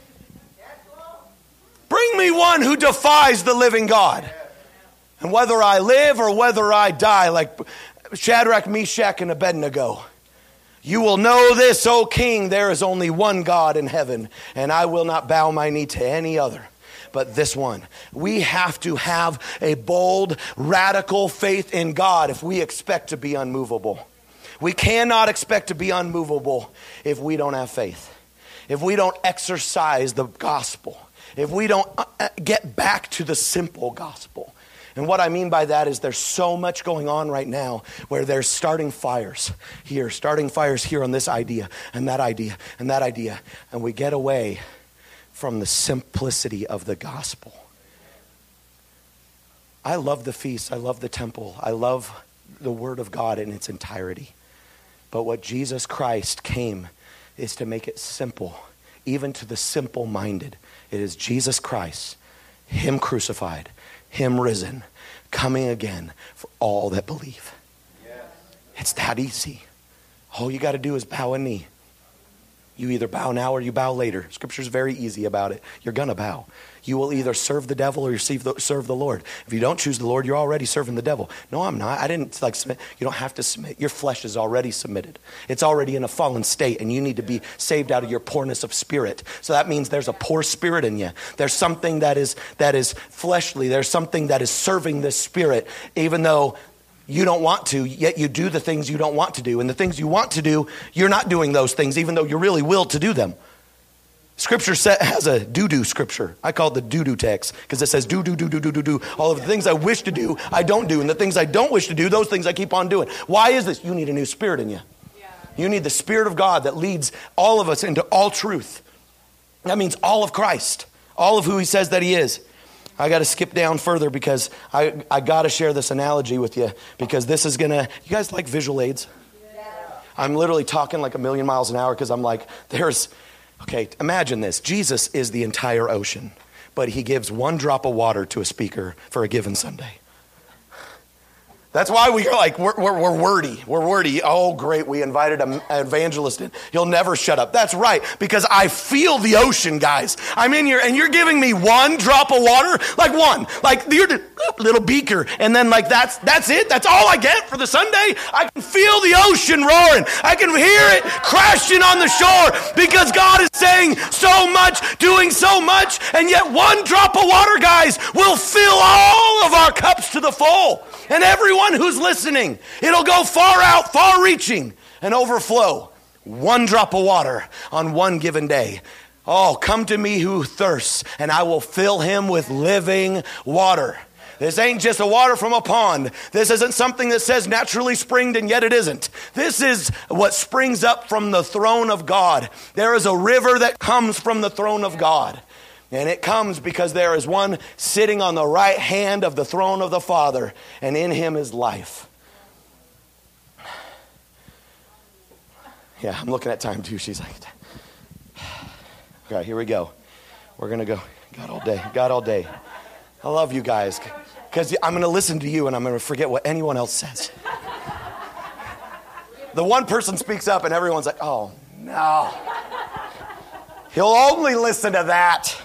Bring me one who defies the living God. And whether I live or whether I die, like Shadrach, Meshach, and Abednego, you will know this, O King, there is only one God in heaven, and I will not bow my knee to any other but this one. We have to have a bold, radical faith in God if we expect to be unmovable. We cannot expect to be unmovable if we don't have faith, if we don't exercise the gospel, if we don't get back to the simple gospel. And what I mean by that is there's so much going on right now where there's starting fires here on this idea and that idea and that idea. And we get away from the simplicity of the gospel. I love the feast. I love the temple. I love the word of God in its entirety. But what Jesus Christ came is to make it simple, even to the simple-minded. It is Jesus Christ, him crucified, him risen, coming again for all that believe. Yes. It's that easy. All you got to do is bow a knee. You either bow now or you bow later. Scripture's very easy about it. You're going to bow. You will either serve the devil or you serve the Lord. If you don't choose the Lord, you're already serving the devil. No, I'm not. I didn't submit. You don't have to submit. Your flesh is already submitted. It's already in a fallen state, and you need to be saved out of your poorness of spirit. So that means there's a poor spirit in you. There's something that is fleshly. There's something that is serving this spirit, even though you don't want to, yet you do the things you don't want to do. And the things you want to do, you're not doing those things, even though you really will to do them. Scripture has a do-do scripture. I call it the do-do text because it says do. All of the things I wish to do, I don't do. And the things I don't wish to do, those things I keep on doing. Why is this? You need a new spirit in you. You need the Spirit of God that leads all of us into all truth. That means all of Christ, all of who he says that he is. I got to skip down further because I got to share this analogy with you because this is going to, you guys like visual aids? I'm literally talking like a million miles an hour because I'm like, okay, imagine this. Jesus is the entire ocean, but he gives one drop of water to a speaker for a given Sunday. That's why we're wordy. We're wordy. Oh, great. We invited an evangelist in. He'll never shut up. That's right. Because I feel the ocean, guys. I'm in here and you're giving me one drop of water. Like one. Like you're little beaker. And then like that's it. That's all I get for the Sunday. I can feel the ocean roaring. I can hear it crashing on the shore because God is saying so much, doing so much, and yet one drop of water, guys, will fill all of our cups to the full. And everyone who's listening, it'll go far out, far reaching, and overflow. One drop of water on one given day. Oh, come to me who thirsts, and I will fill him with living water. This ain't just a water from a pond. This isn't something that says naturally springed, and yet it isn't. This is what springs up from the throne of God. There is a river that comes from the throne of God. And it comes because there is one sitting on the right hand of the throne of the Father, and in him is life. Yeah, I'm looking at time too. She's like, all right, here we go. We're going to go. God all day. I love you guys because I'm going to listen to you and I'm going to forget what anyone else says. The one person speaks up and everyone's like, oh, no. He'll only listen to that.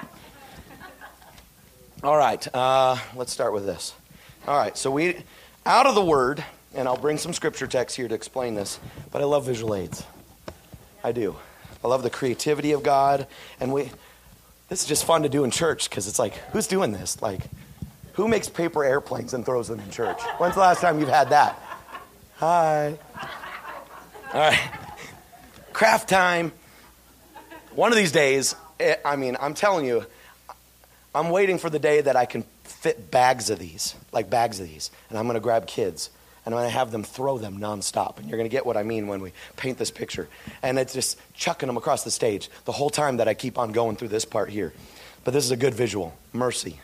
All right, let's start with this. All right, so we, out of the Word, and I'll bring some scripture text here to explain this, but I love visual aids. I do. I love the creativity of God, and this is just fun to do in church, because it's like, who's doing this? Like, who makes paper airplanes and throws them in church? When's the last time you've had that? Hi. All right. Craft time. One of these days, I'm telling you, I'm waiting for the day that I can fit bags of these, and I'm going to grab kids, and I'm going to have them throw them nonstop, and you're going to get what I mean when we paint this picture, and it's just chucking them across the stage the whole time that I keep on going through this part here. But this is a good visual. Mercy.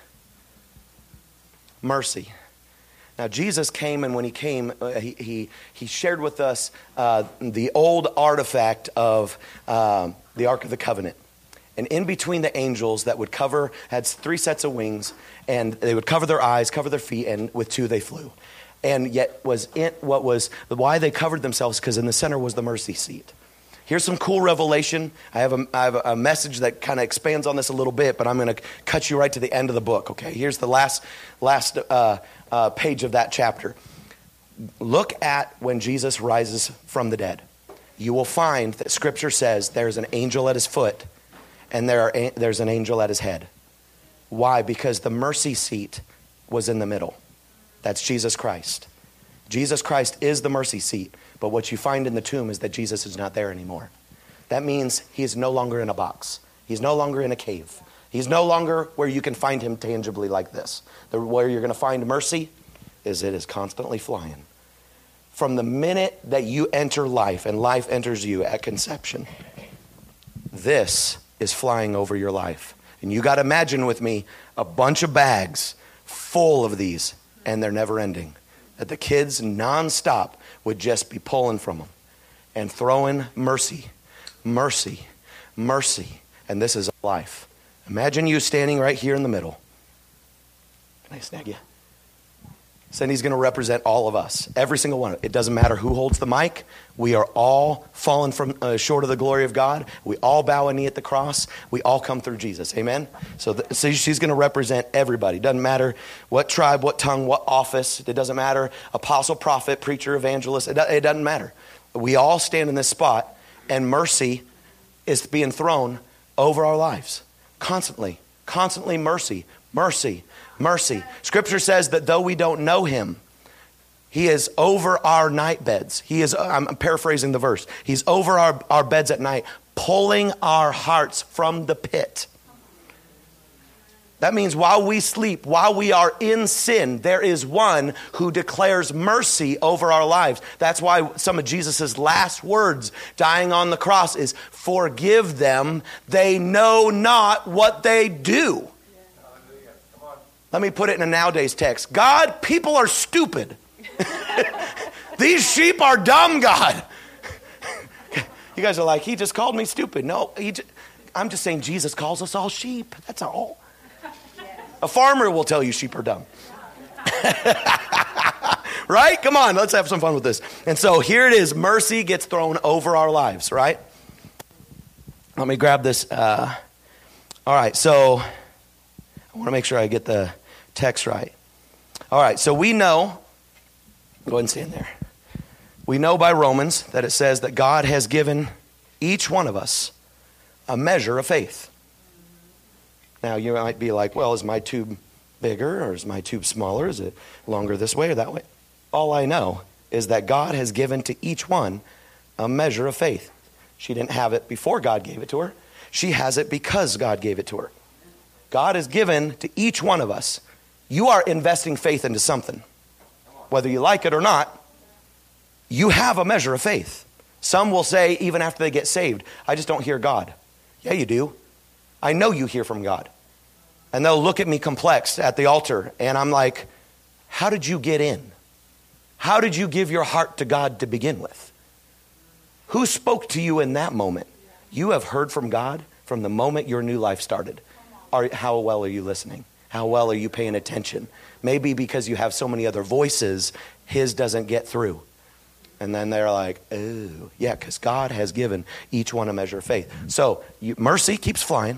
Now, Jesus came, and when he came, he shared with us the old artifact of the Ark of the Covenant. And in between the angels that would had 3 sets of wings, and they would cover their eyes, cover their feet, and with 2 they flew. And yet why they covered themselves, because in the center was the mercy seat. Here's some cool revelation. I have a message that kind of expands on this a little bit, but I'm going to cut you right to the end of the book, okay? Here's the last page of that chapter. Look at when Jesus rises from the dead. You will find that Scripture says there's an angel at his foot, and there's an angel at his head. Why? Because the mercy seat was in the middle. That's Jesus Christ. Jesus Christ is the mercy seat. But what you find in the tomb is that Jesus is not there anymore. That means he is no longer in a box. He's no longer in a cave. He's no longer where you can find him tangibly like this. Where you're going to find mercy is it is constantly flying. From the minute that you enter life and life enters you at conception, this is flying over your life. And you got to imagine with me a bunch of bags full of these, and they're never ending. That the kids nonstop would just be pulling from them and throwing mercy. And this is life. Imagine you standing right here in the middle. Can I snag you? So he's going to represent all of us, every single one. It doesn't matter who holds the mic. We are all fallen from short of the glory of God. We all bow a knee at the cross. We all come through Jesus. Amen? So she's going to represent everybody. Doesn't matter what tribe, what tongue, what office. It doesn't matter. Apostle, prophet, preacher, evangelist. It doesn't matter. We all stand in this spot, and mercy is being thrown over our lives. Constantly mercy. Scripture says that though we don't know him, he is over our night beds. I'm paraphrasing the verse. He's over our beds at night, pulling our hearts from the pit. That means while we sleep, while we are in sin, there is one who declares mercy over our lives. That's why some of Jesus' last words dying on the cross is, forgive them, they know not what they do. Let me put it in a nowadays text. God, people are stupid. These sheep are dumb, God. You guys are like, he just called me stupid. No, I'm just saying Jesus calls us all sheep. That's all. A farmer will tell you sheep are dumb. Right? Come on, let's have some fun with this. And so here it is. Mercy gets thrown over our lives, right? Let me grab this. All right, so I want to make sure I get the text right. All right, so we know, go ahead and stand there. We know by Romans that it says that God has given each one of us a measure of faith. Now, you might be like, well, is my tube bigger or is my tube smaller? Is it longer this way or that way? All I know is that God has given to each one a measure of faith. She didn't have it before God gave it to her. She has it because God gave it to her. God has given to each one of us. You are investing faith into something. Whether you like it or not, you have a measure of faith. Some will say, even after they get saved, I just don't hear God. Yeah, you do. I know you hear from God. And they'll look at me complex at the altar, and I'm like, how did you get in? How did you give your heart to God to begin with? Who spoke to you in that moment? You have heard from God from the moment your new life started. How well are you listening? How well are you paying attention? Maybe because you have so many other voices, his doesn't get through. And then they're like, oh, yeah, because God has given each one a measure of faith. So mercy keeps flying.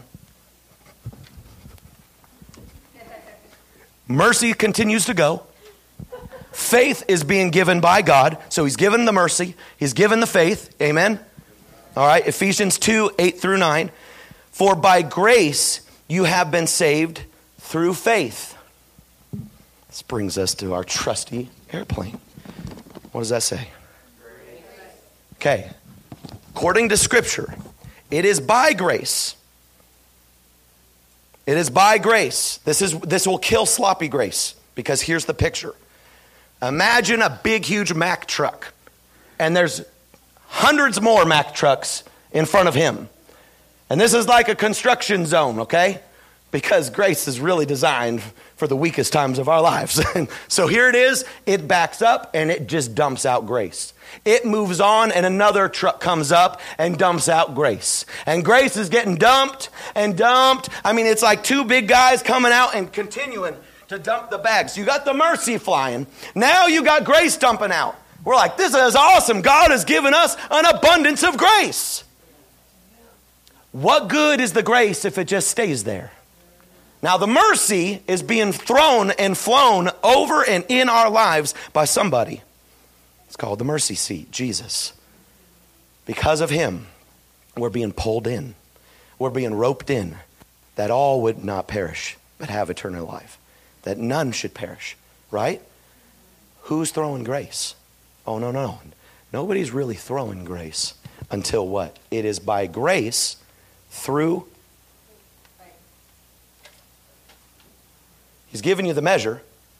Mercy continues to go. Faith is being given by God. So he's given the mercy. He's given the faith. Amen. All right. Ephesians 2:8-9. For by grace you have been saved through faith. This brings us to our trusty airplane. What does that say? Okay. According to Scripture, it is by grace. It is by grace. This will kill sloppy grace, because here's the picture. Imagine a big, huge Mack truck, and there's hundreds more Mack trucks in front of him. And this is like a construction zone, okay? Because grace is really designed for the weakest times of our lives. So here it is. It backs up, and it just dumps out grace. It moves on, and another truck comes up and dumps out grace. And grace is getting dumped and dumped. I mean, it's like two big guys coming out and continuing to dump the bags. You got the mercy flying. Now you got grace dumping out. We're like, this is awesome. God has given us an abundance of grace. What good is the grace if it just stays there? Now the mercy is being thrown and flown over and in our lives by somebody. It's called the mercy seat, Jesus. Because of him, we're being pulled in. We're being roped in, that all would not perish, but have eternal life. That none should perish, right? Who's throwing grace? Oh, no. Nobody's really throwing grace until what? It is by grace through. He's giving you the measure.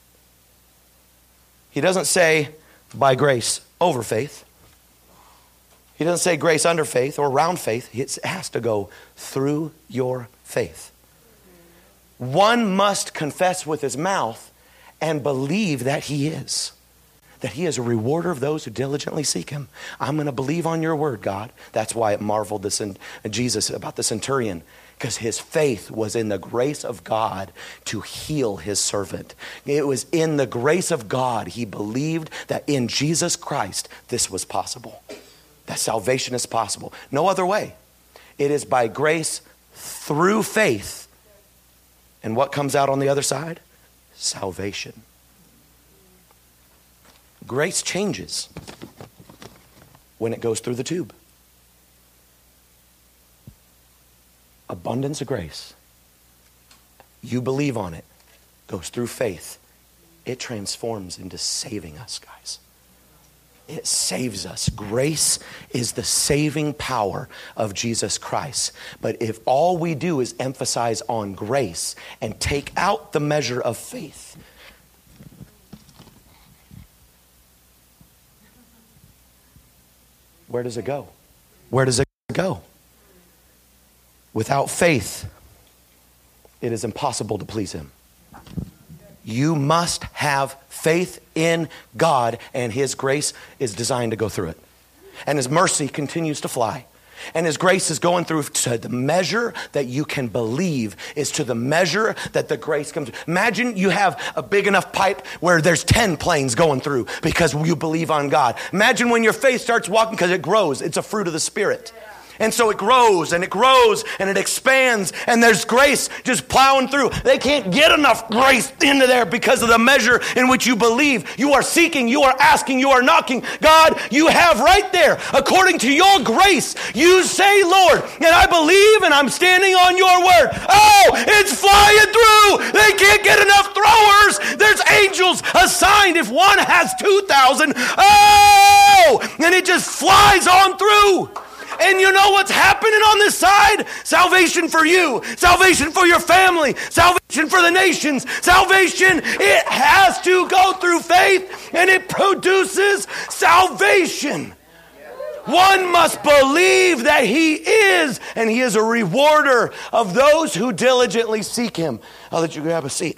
He doesn't say by grace over faith. He doesn't say grace under faith or around faith. It has to go through your faith. One must confess with his mouth and believe that he is. That he is a rewarder of those who diligently seek him. I'm going to believe on your word, God. That's why it marveled Jesus about the centurion. Because his faith was in the grace of God to heal his servant. It was in the grace of God he believed that in Jesus Christ this was possible. That salvation is possible. No other way. It is by grace through faith. And what comes out on the other side? Salvation. Grace changes when it goes through the tube. Abundance of grace. You believe on it. Goes through faith. It transforms into saving us, guys. It saves us. Grace is the saving power of Jesus Christ. But if all we do is emphasize on grace and take out the measure of faith, where does it go? Where does it go? Without faith, it is impossible to please him. You must have faith in God, and his grace is designed to go through it. And his mercy continues to fly. And his grace is going through to the measure that you can believe is to the measure that the grace comes. Imagine you have a big enough pipe where there's 10 planes going through because you believe on God. Imagine when your faith starts walking because it grows. It's a fruit of the Spirit. And so it grows and it grows and it expands, and there's grace just plowing through. They can't get enough grace into there because of the measure in which you believe. You are seeking, you are asking, you are knocking. God, you have right there, according to your grace, you say, Lord, and I believe and I'm standing on your word. Oh, it's flying through. They can't get enough throwers. There's angels assigned if one has 2,000. Oh, and it just flies on through. And you know what's happening on this side? Salvation for you. Salvation for your family. Salvation for the nations. Salvation, it has to go through faith, and it produces salvation. One must believe that he is, and he is a rewarder of those who diligently seek him. I'll let you grab a seat.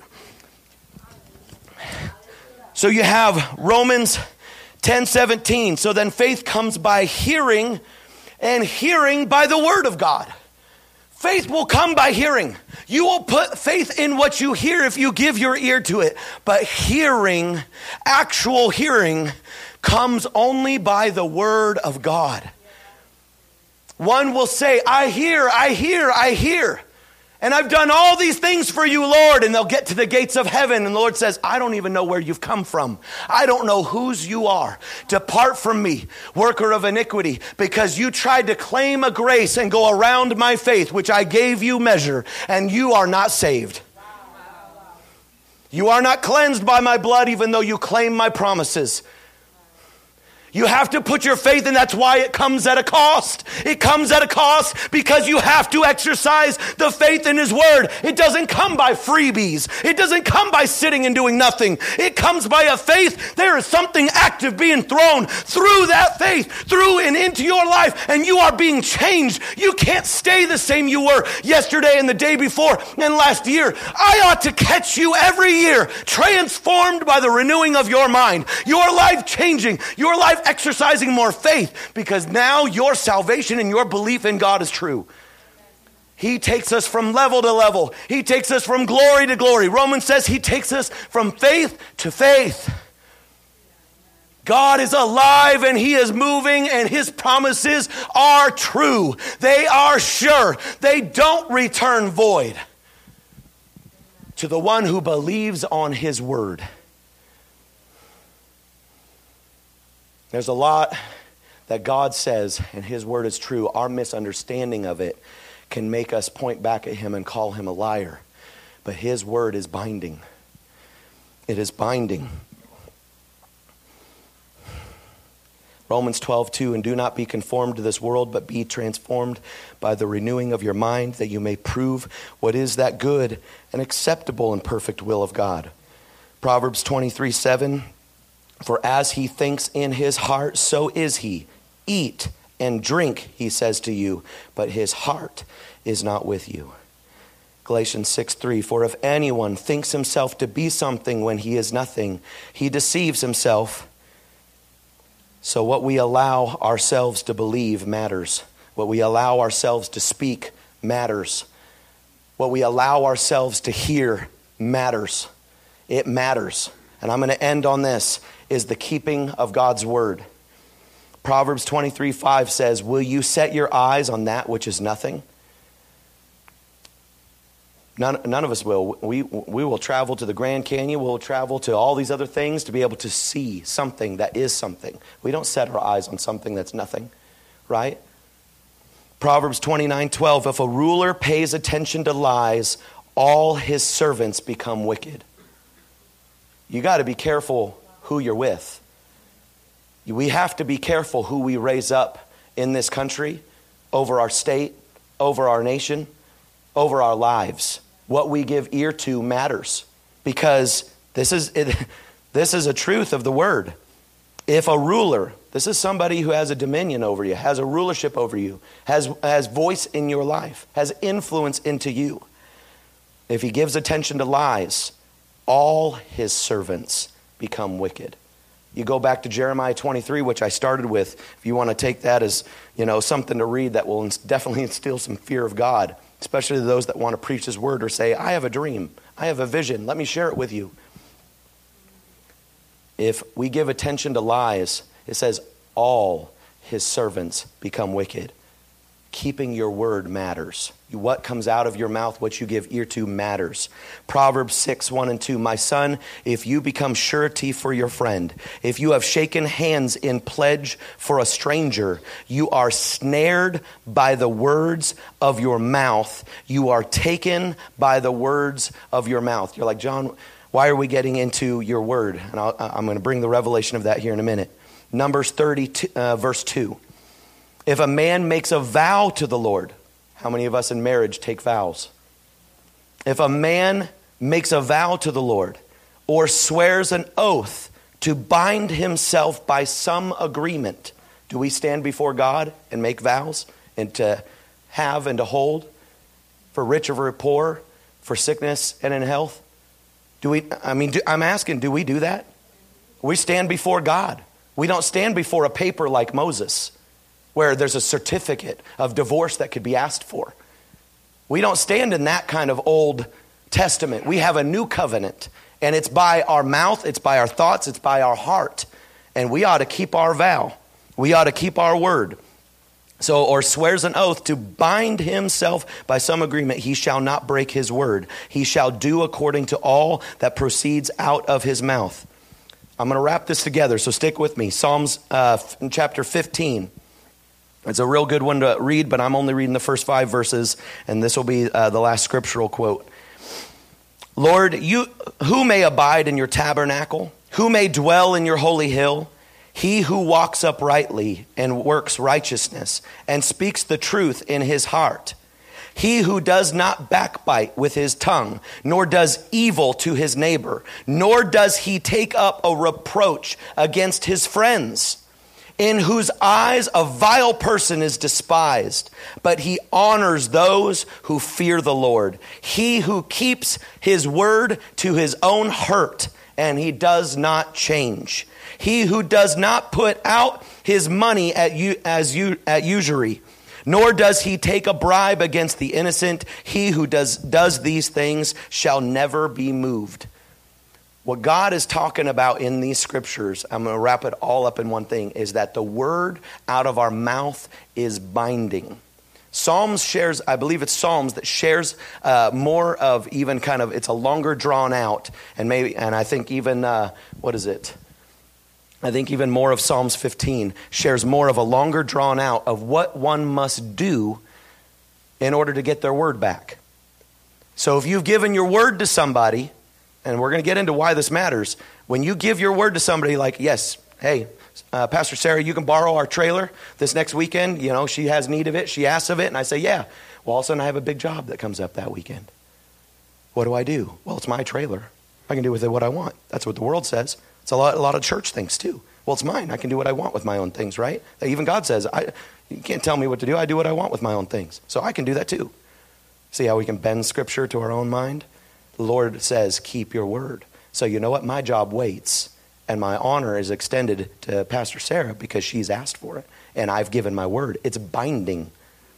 So you have Romans 10:17. So then faith comes by hearing, and hearing by the word of God. Faith will come by hearing. You will put faith in what you hear if you give your ear to it. But hearing, actual hearing, comes only by the word of God. One will say, I hear, I hear, I hear. And I've done all these things for you, Lord. And they'll get to the gates of heaven. And the Lord says, I don't even know where you've come from. I don't know whose you are. Depart from me, worker of iniquity, because you tried to claim a grace and go around my faith, which I gave you measure, and you are not saved. You are not cleansed by my blood, even though you claim my promises. You have to put your faith in. That's why it comes at a cost. It comes at a cost because you have to exercise the faith in his word. It doesn't come by freebies. It doesn't come by sitting and doing nothing. It comes by a faith. There is something active being thrown through that faith, through and into your life, and you are being changed. You can't stay the same you were yesterday and the day before and last year. I ought to catch you every year, transformed by the renewing of your mind, your life changing, your life exercising more faith, because now your salvation and your belief in God is true. He takes us from level to level. He takes us from glory to glory. Romans says he takes us from faith to faith. God is alive and he is moving, and his promises are true. They are sure. They don't return void to the one who believes on his word. There's a lot that God says, and his word is true. Our misunderstanding of it can make us point back at him and call him a liar. But his word is binding. It is binding. Romans 12:2, and do not be conformed to this world, but be transformed by the renewing of your mind, that you may prove what is that good and acceptable and perfect will of God. Proverbs 23:7, for as he thinks in his heart, so is he. Eat and drink, he says to you, but his heart is not with you. Galatians 6:3, for if anyone thinks himself to be something when he is nothing, he deceives himself. So what we allow ourselves to believe matters. What we allow ourselves to speak matters. What we allow ourselves to hear matters. It matters. And I'm going to end on this, is the keeping of God's word. Proverbs 23:5 says, will you set your eyes on that which is nothing? None of us will. We will travel to the Grand Canyon. We'll travel to all these other things to be able to see something that is something. We don't set our eyes on something that's nothing, right? Proverbs 29:12, if a ruler pays attention to lies, all his servants become wicked. You got to be careful who you're with. We have to be careful who we raise up in this country, over our state, over our nation, over our lives. What we give ear to matters, because this is a truth of the word. If a ruler, this is somebody who has a dominion over you, has a rulership over you, has voice in your life, has influence into you. If he gives attention to lies, all his servants become wicked. You go back to Jeremiah 23, which I started with. If you want to take that as, something to read that will definitely instill some fear of God, especially those that want to preach his word or say, I have a dream, I have a vision, let me share it with you. If we give attention to lies, it says all his servants become wicked. keeping your word matters. What comes out of your mouth, what you give ear to matters. Proverbs 6:1-2. My son, if you become surety for your friend, if you have shaken hands in pledge for a stranger, you are snared by the words of your mouth. You are taken by the words of your mouth. You're like, John, why are we getting into your word? And I'm going to bring the revelation of that here in a minute. Numbers 30, verse 2. If a man makes a vow to the Lord, how many of us in marriage take vows? If a man makes a vow to the Lord or swears an oath to bind himself by some agreement, do we stand before God and make vows and to have and to hold for rich or for poor, for sickness and in health? I'm asking, do we do that? We stand before God. We don't stand before a paper like Moses, where there's a certificate of divorce that could be asked for. We don't stand in that kind of Old Testament. We have a new covenant, and it's by our mouth, it's by our thoughts, it's by our heart. And we ought to keep our vow. We ought to keep our word. So, or swears an oath to bind himself by some agreement, he shall not break his word. He shall do according to all that proceeds out of his mouth. I'm going to wrap this together, so stick with me. Psalms chapter 15. It's a real good one to read, but I'm only reading the first 5 verses, and this will be the last scriptural quote. Lord, who may abide in your tabernacle? Who may dwell in your holy hill? He who walks uprightly and works righteousness and speaks the truth in his heart. He who does not backbite with his tongue, nor does evil to his neighbor, nor does he take up a reproach against his friends, in whose eyes a vile person is despised, but he honors those who fear the Lord. He who keeps his word to his own hurt, and he does not change. He who does not put out his money at usury, nor does he take a bribe against the innocent. He who does these things shall never be moved. What God is talking about in these scriptures, I'm going to wrap it all up in one thing, is that the word out of our mouth is binding. Psalms shares, I believe it's Psalms that shares more of even kind of, it's a longer drawn out, and I think even, I think even more of Psalms 15 shares more of a longer drawn out of what one must do in order to get their word back. So if you've given your word to somebody, and we're going to get into why this matters, when you give your word to somebody like, yes, hey, Pastor Sarah, you can borrow our trailer this next weekend. You know, she has need of it. She asks of it. And I say, yeah. Well, all of a sudden I have a big job that comes up that weekend. What do? Well, it's my trailer. I can do with it what I want. That's what the world says. It's a lot of church things too. Well, it's mine. I can do what I want with my own things, right? Even God says, you can't tell me what to do. I do what I want with my own things. So I can do that too. See how we can bend scripture to our own mind? The Lord says, keep your word. So you know what? My job waits, and my honor is extended to Pastor Sarah because she's asked for it, and I've given my word. It's binding.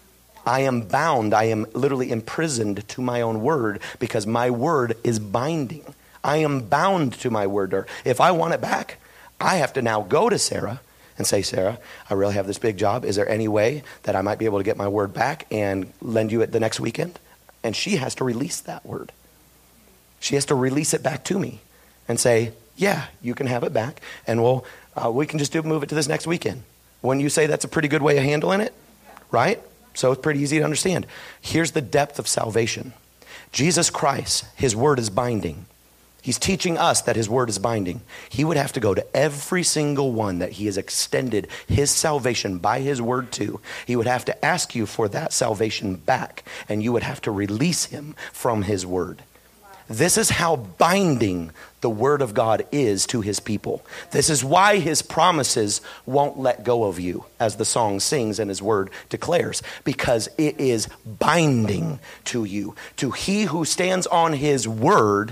I am bound. I am literally imprisoned to my own word because my word is binding. I am bound to my word. Or if I want it back, I have to now go to Sarah and say, Sarah, I really have this big job. Is there any way that I might be able to get my word back and lend you it the next weekend? And she has to release that word. She has to release it back to me and say, yeah, you can have it back, and we can just move it to this next weekend. When you say that's a pretty good way of handling it, right? So it's pretty easy to understand. Here's the depth of salvation. Jesus Christ, his word is binding. He's teaching us that his word is binding. He would have to go to every single one that he has extended his salvation by his word to. He would have to ask you for that salvation back, and you would have to release him from his word. This is how binding the word of God is to his people. This is why his promises won't let go of you, as the song sings and his word declares, because it is binding to you. To he who stands on his word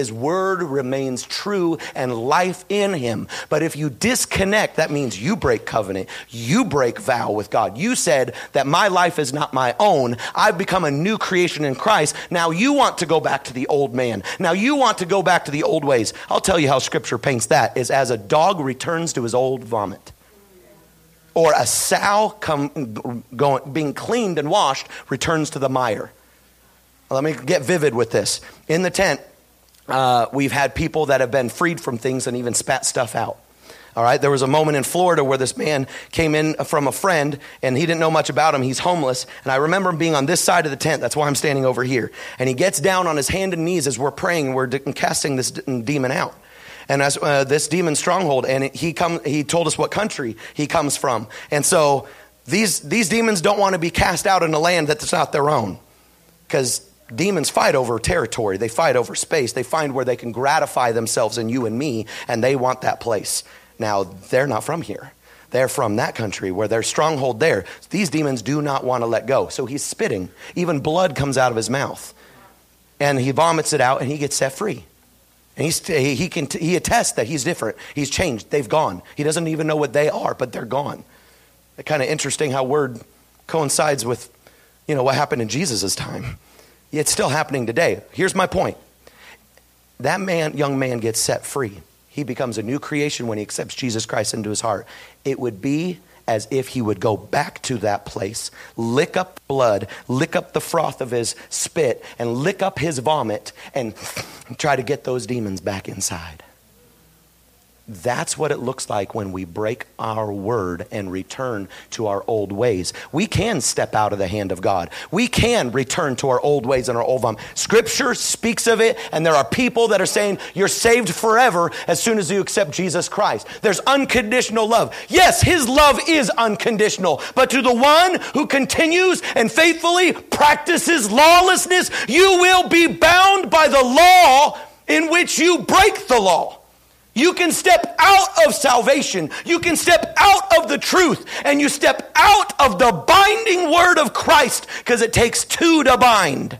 remains true and life in him. But if you disconnect, that means you break covenant, you break vow with God. You said that my life is not my own. I've become a new creation in Christ. Now you want to go back to the old man. Now you want to go back to the old ways. I'll tell you how scripture paints that is as a dog returns to his old vomit. or a sow being cleaned and washed returns to the mire. Let me get vivid with this. In the tent, we've had people that have been freed from things and even spat stuff out. All right, there was a moment in Florida where this man came in from a friend, and he didn't know much about him. He's homeless, and I remember him being on this side of the tent. That's why I'm standing over here. And he gets down on his hand and knees as we're praying. We're casting this demon out. And as this demon stronghold, and he told us what country he comes from. And so these demons don't want to be cast out in a land that's not their own, because demons fight over territory. They fight over space. They find where they can gratify themselves in you and me, and they want that place. Now, they're not from here. They're from that country where there's stronghold there. These demons do not want to let go. So he's spitting. Even blood comes out of his mouth. And he vomits it out, and he gets set free. And he attests that he's different. He's changed. They've gone. He doesn't even know what they are, but they're gone. It's kind of interesting how word coincides with, what happened in Jesus' time. It's still happening today. Here's my point. That young man gets set free. He becomes a new creation when he accepts Jesus Christ into his heart. It would be as if he would go back to that place, lick up blood, lick up the froth of his spit, and lick up his vomit, and try to get those demons back inside. That's what it looks like when we break our word and return to our old ways. We can step out of the hand of God. We can return to our old ways and our old vomit. Scripture speaks of it, and there are people that are saying you're saved forever as soon as you accept Jesus Christ. There's unconditional love. Yes, his love is unconditional, but to the one who continues and faithfully practices lawlessness, you will be bound by the law in which you break the law. You can step out of salvation. You can step out of the truth, and you step out of the binding word of Christ, because it takes two to bind.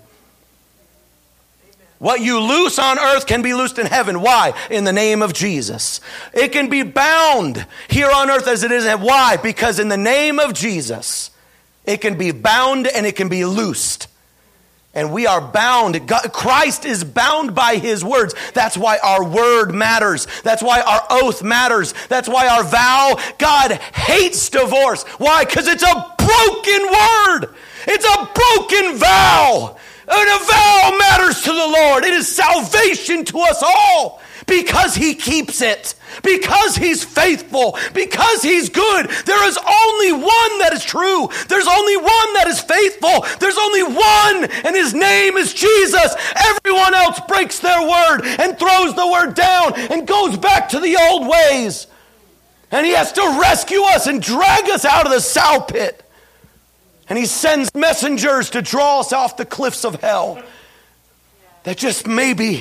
What you loose on earth can be loosed in heaven. Why? In the name of Jesus. It can be bound here on earth as it is in heaven. Why? Because in the name of Jesus, it can be bound and it can be loosed. And we are bound. Christ is bound by his words. That's why our word matters. That's why our oath matters. That's why our vow. God hates divorce. Why? Because it's a broken word. It's a broken vow. And a vow matters to the Lord. It is salvation to us all because he keeps it. Because he's faithful, because he's good. There is only one that is true. There's only one that is faithful. There's only one, and his name is Jesus. Everyone else breaks their word and throws the word down and goes back to the old ways. And he has to rescue us and drag us out of the sow pit. And he sends messengers to draw us off the cliffs of hell. That just maybe,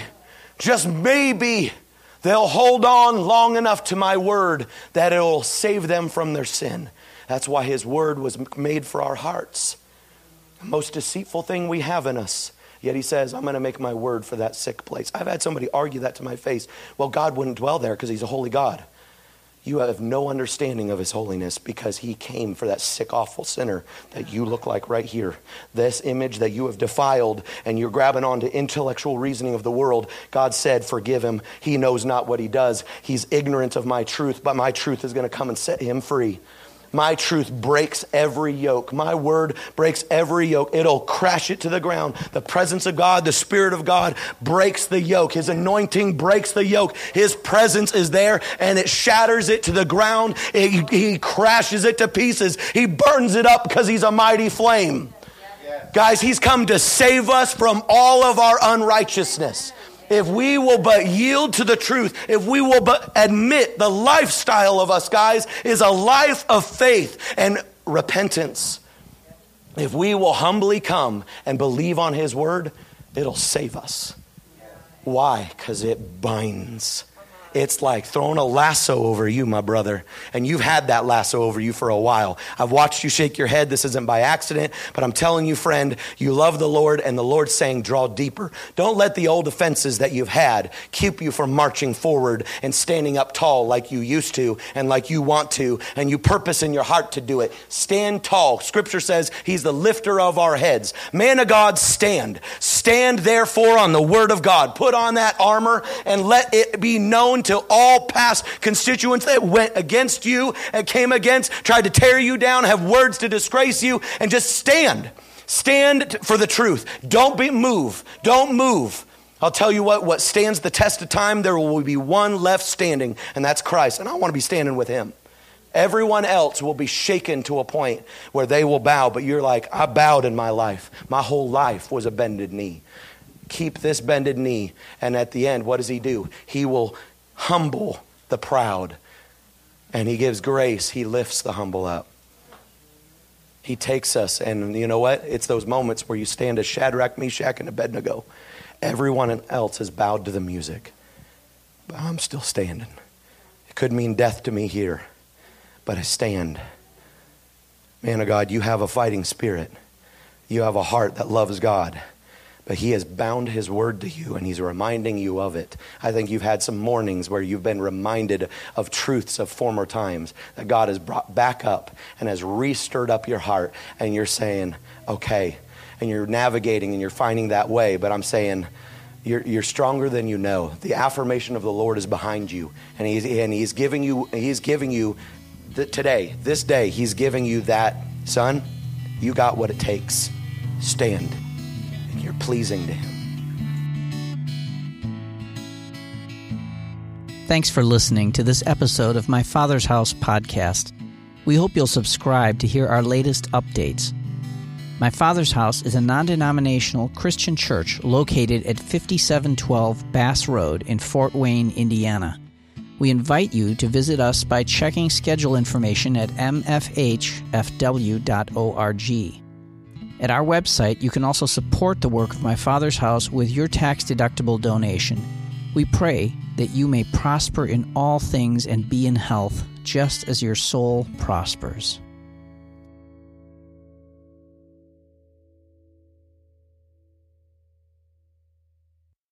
they'll hold on long enough to my word that it will save them from their sin. That's why his word was made for our hearts. The most deceitful thing we have in us. Yet he says, I'm going to make my word for that sick place. I've had somebody argue that to my face. Well, God wouldn't dwell there because he's a holy God. You have no understanding of his holiness because he came for that sick, awful sinner that you look like right here. This image that you have defiled, and you're grabbing onto intellectual reasoning of the world. God said, forgive him. He knows not what he does. He's ignorant of my truth, but my truth is going to come and set him free. My truth breaks every yoke. My word breaks every yoke. It'll crash it to the ground. The presence of God, the Spirit of God breaks the yoke. His anointing breaks the yoke. His presence is there and it shatters it to the ground. He crashes it to pieces. He burns it up because he's a mighty flame. Guys, he's come to save us from all of our unrighteousness. If we will but yield to the truth, if we will but admit the lifestyle of us, guys, is a life of faith and repentance. If we will humbly come and believe on his word, it'll save us. Why? Because it binds. It's like throwing a lasso over you, my brother. And you've had that lasso over you for a while. I've watched you shake your head. This isn't by accident. But I'm telling you, friend, you love the Lord. And the Lord's saying, draw deeper. Don't let the old offenses that you've had keep you from marching forward and standing up tall like you used to and like you want to. And you purpose in your heart to do it. Stand tall. Scripture says he's the lifter of our heads. Man of God, stand. Stand therefore on the word of God. Put on that armor and let it be known to all past constituents that went against you, and came against, tried to tear you down, have words to disgrace you, and just stand. Stand for the truth. Don't move. Don't move. I'll tell you what stands the test of time, there will be one left standing, and that's Christ. And I want to be standing with him. Everyone else will be shaken to a point where they will bow, but you're like, I bowed in my life. My whole life was a bended knee. Keep this bended knee, and at the end, what does he do? He will humble the proud, and he gives grace. He lifts the humble up. He takes us, and you know what? It's those moments where you stand as Shadrach, Meshach, and Abednego. Everyone else has bowed to the music, but I'm still standing. It could mean death to me here, but I stand. Man of God, you have a fighting spirit. You have a heart that loves God. But he has bound his word to you, and he's reminding you of it. I think you've had some mornings where you've been reminded of truths of former times that God has brought back up and has re-stirred up your heart. And you're saying, okay. And you're navigating and you're finding that way. But I'm saying, you're stronger than you know. The affirmation of the Lord is behind you. And he's giving you today, this day, he's giving you that, son, you got what it takes. Stand. You're pleasing to him. Thanks for listening to this episode of My Father's House podcast. We hope you'll subscribe to hear our latest updates. My Father's House is a non-denominational Christian church located at 5712 Bass Road in Fort Wayne, Indiana. We invite you to visit us by checking schedule information at mfhfw.org. At our website, you can also support the work of My Father's House with your tax-deductible donation. We pray that you may prosper in all things and be in health, just as your soul prospers.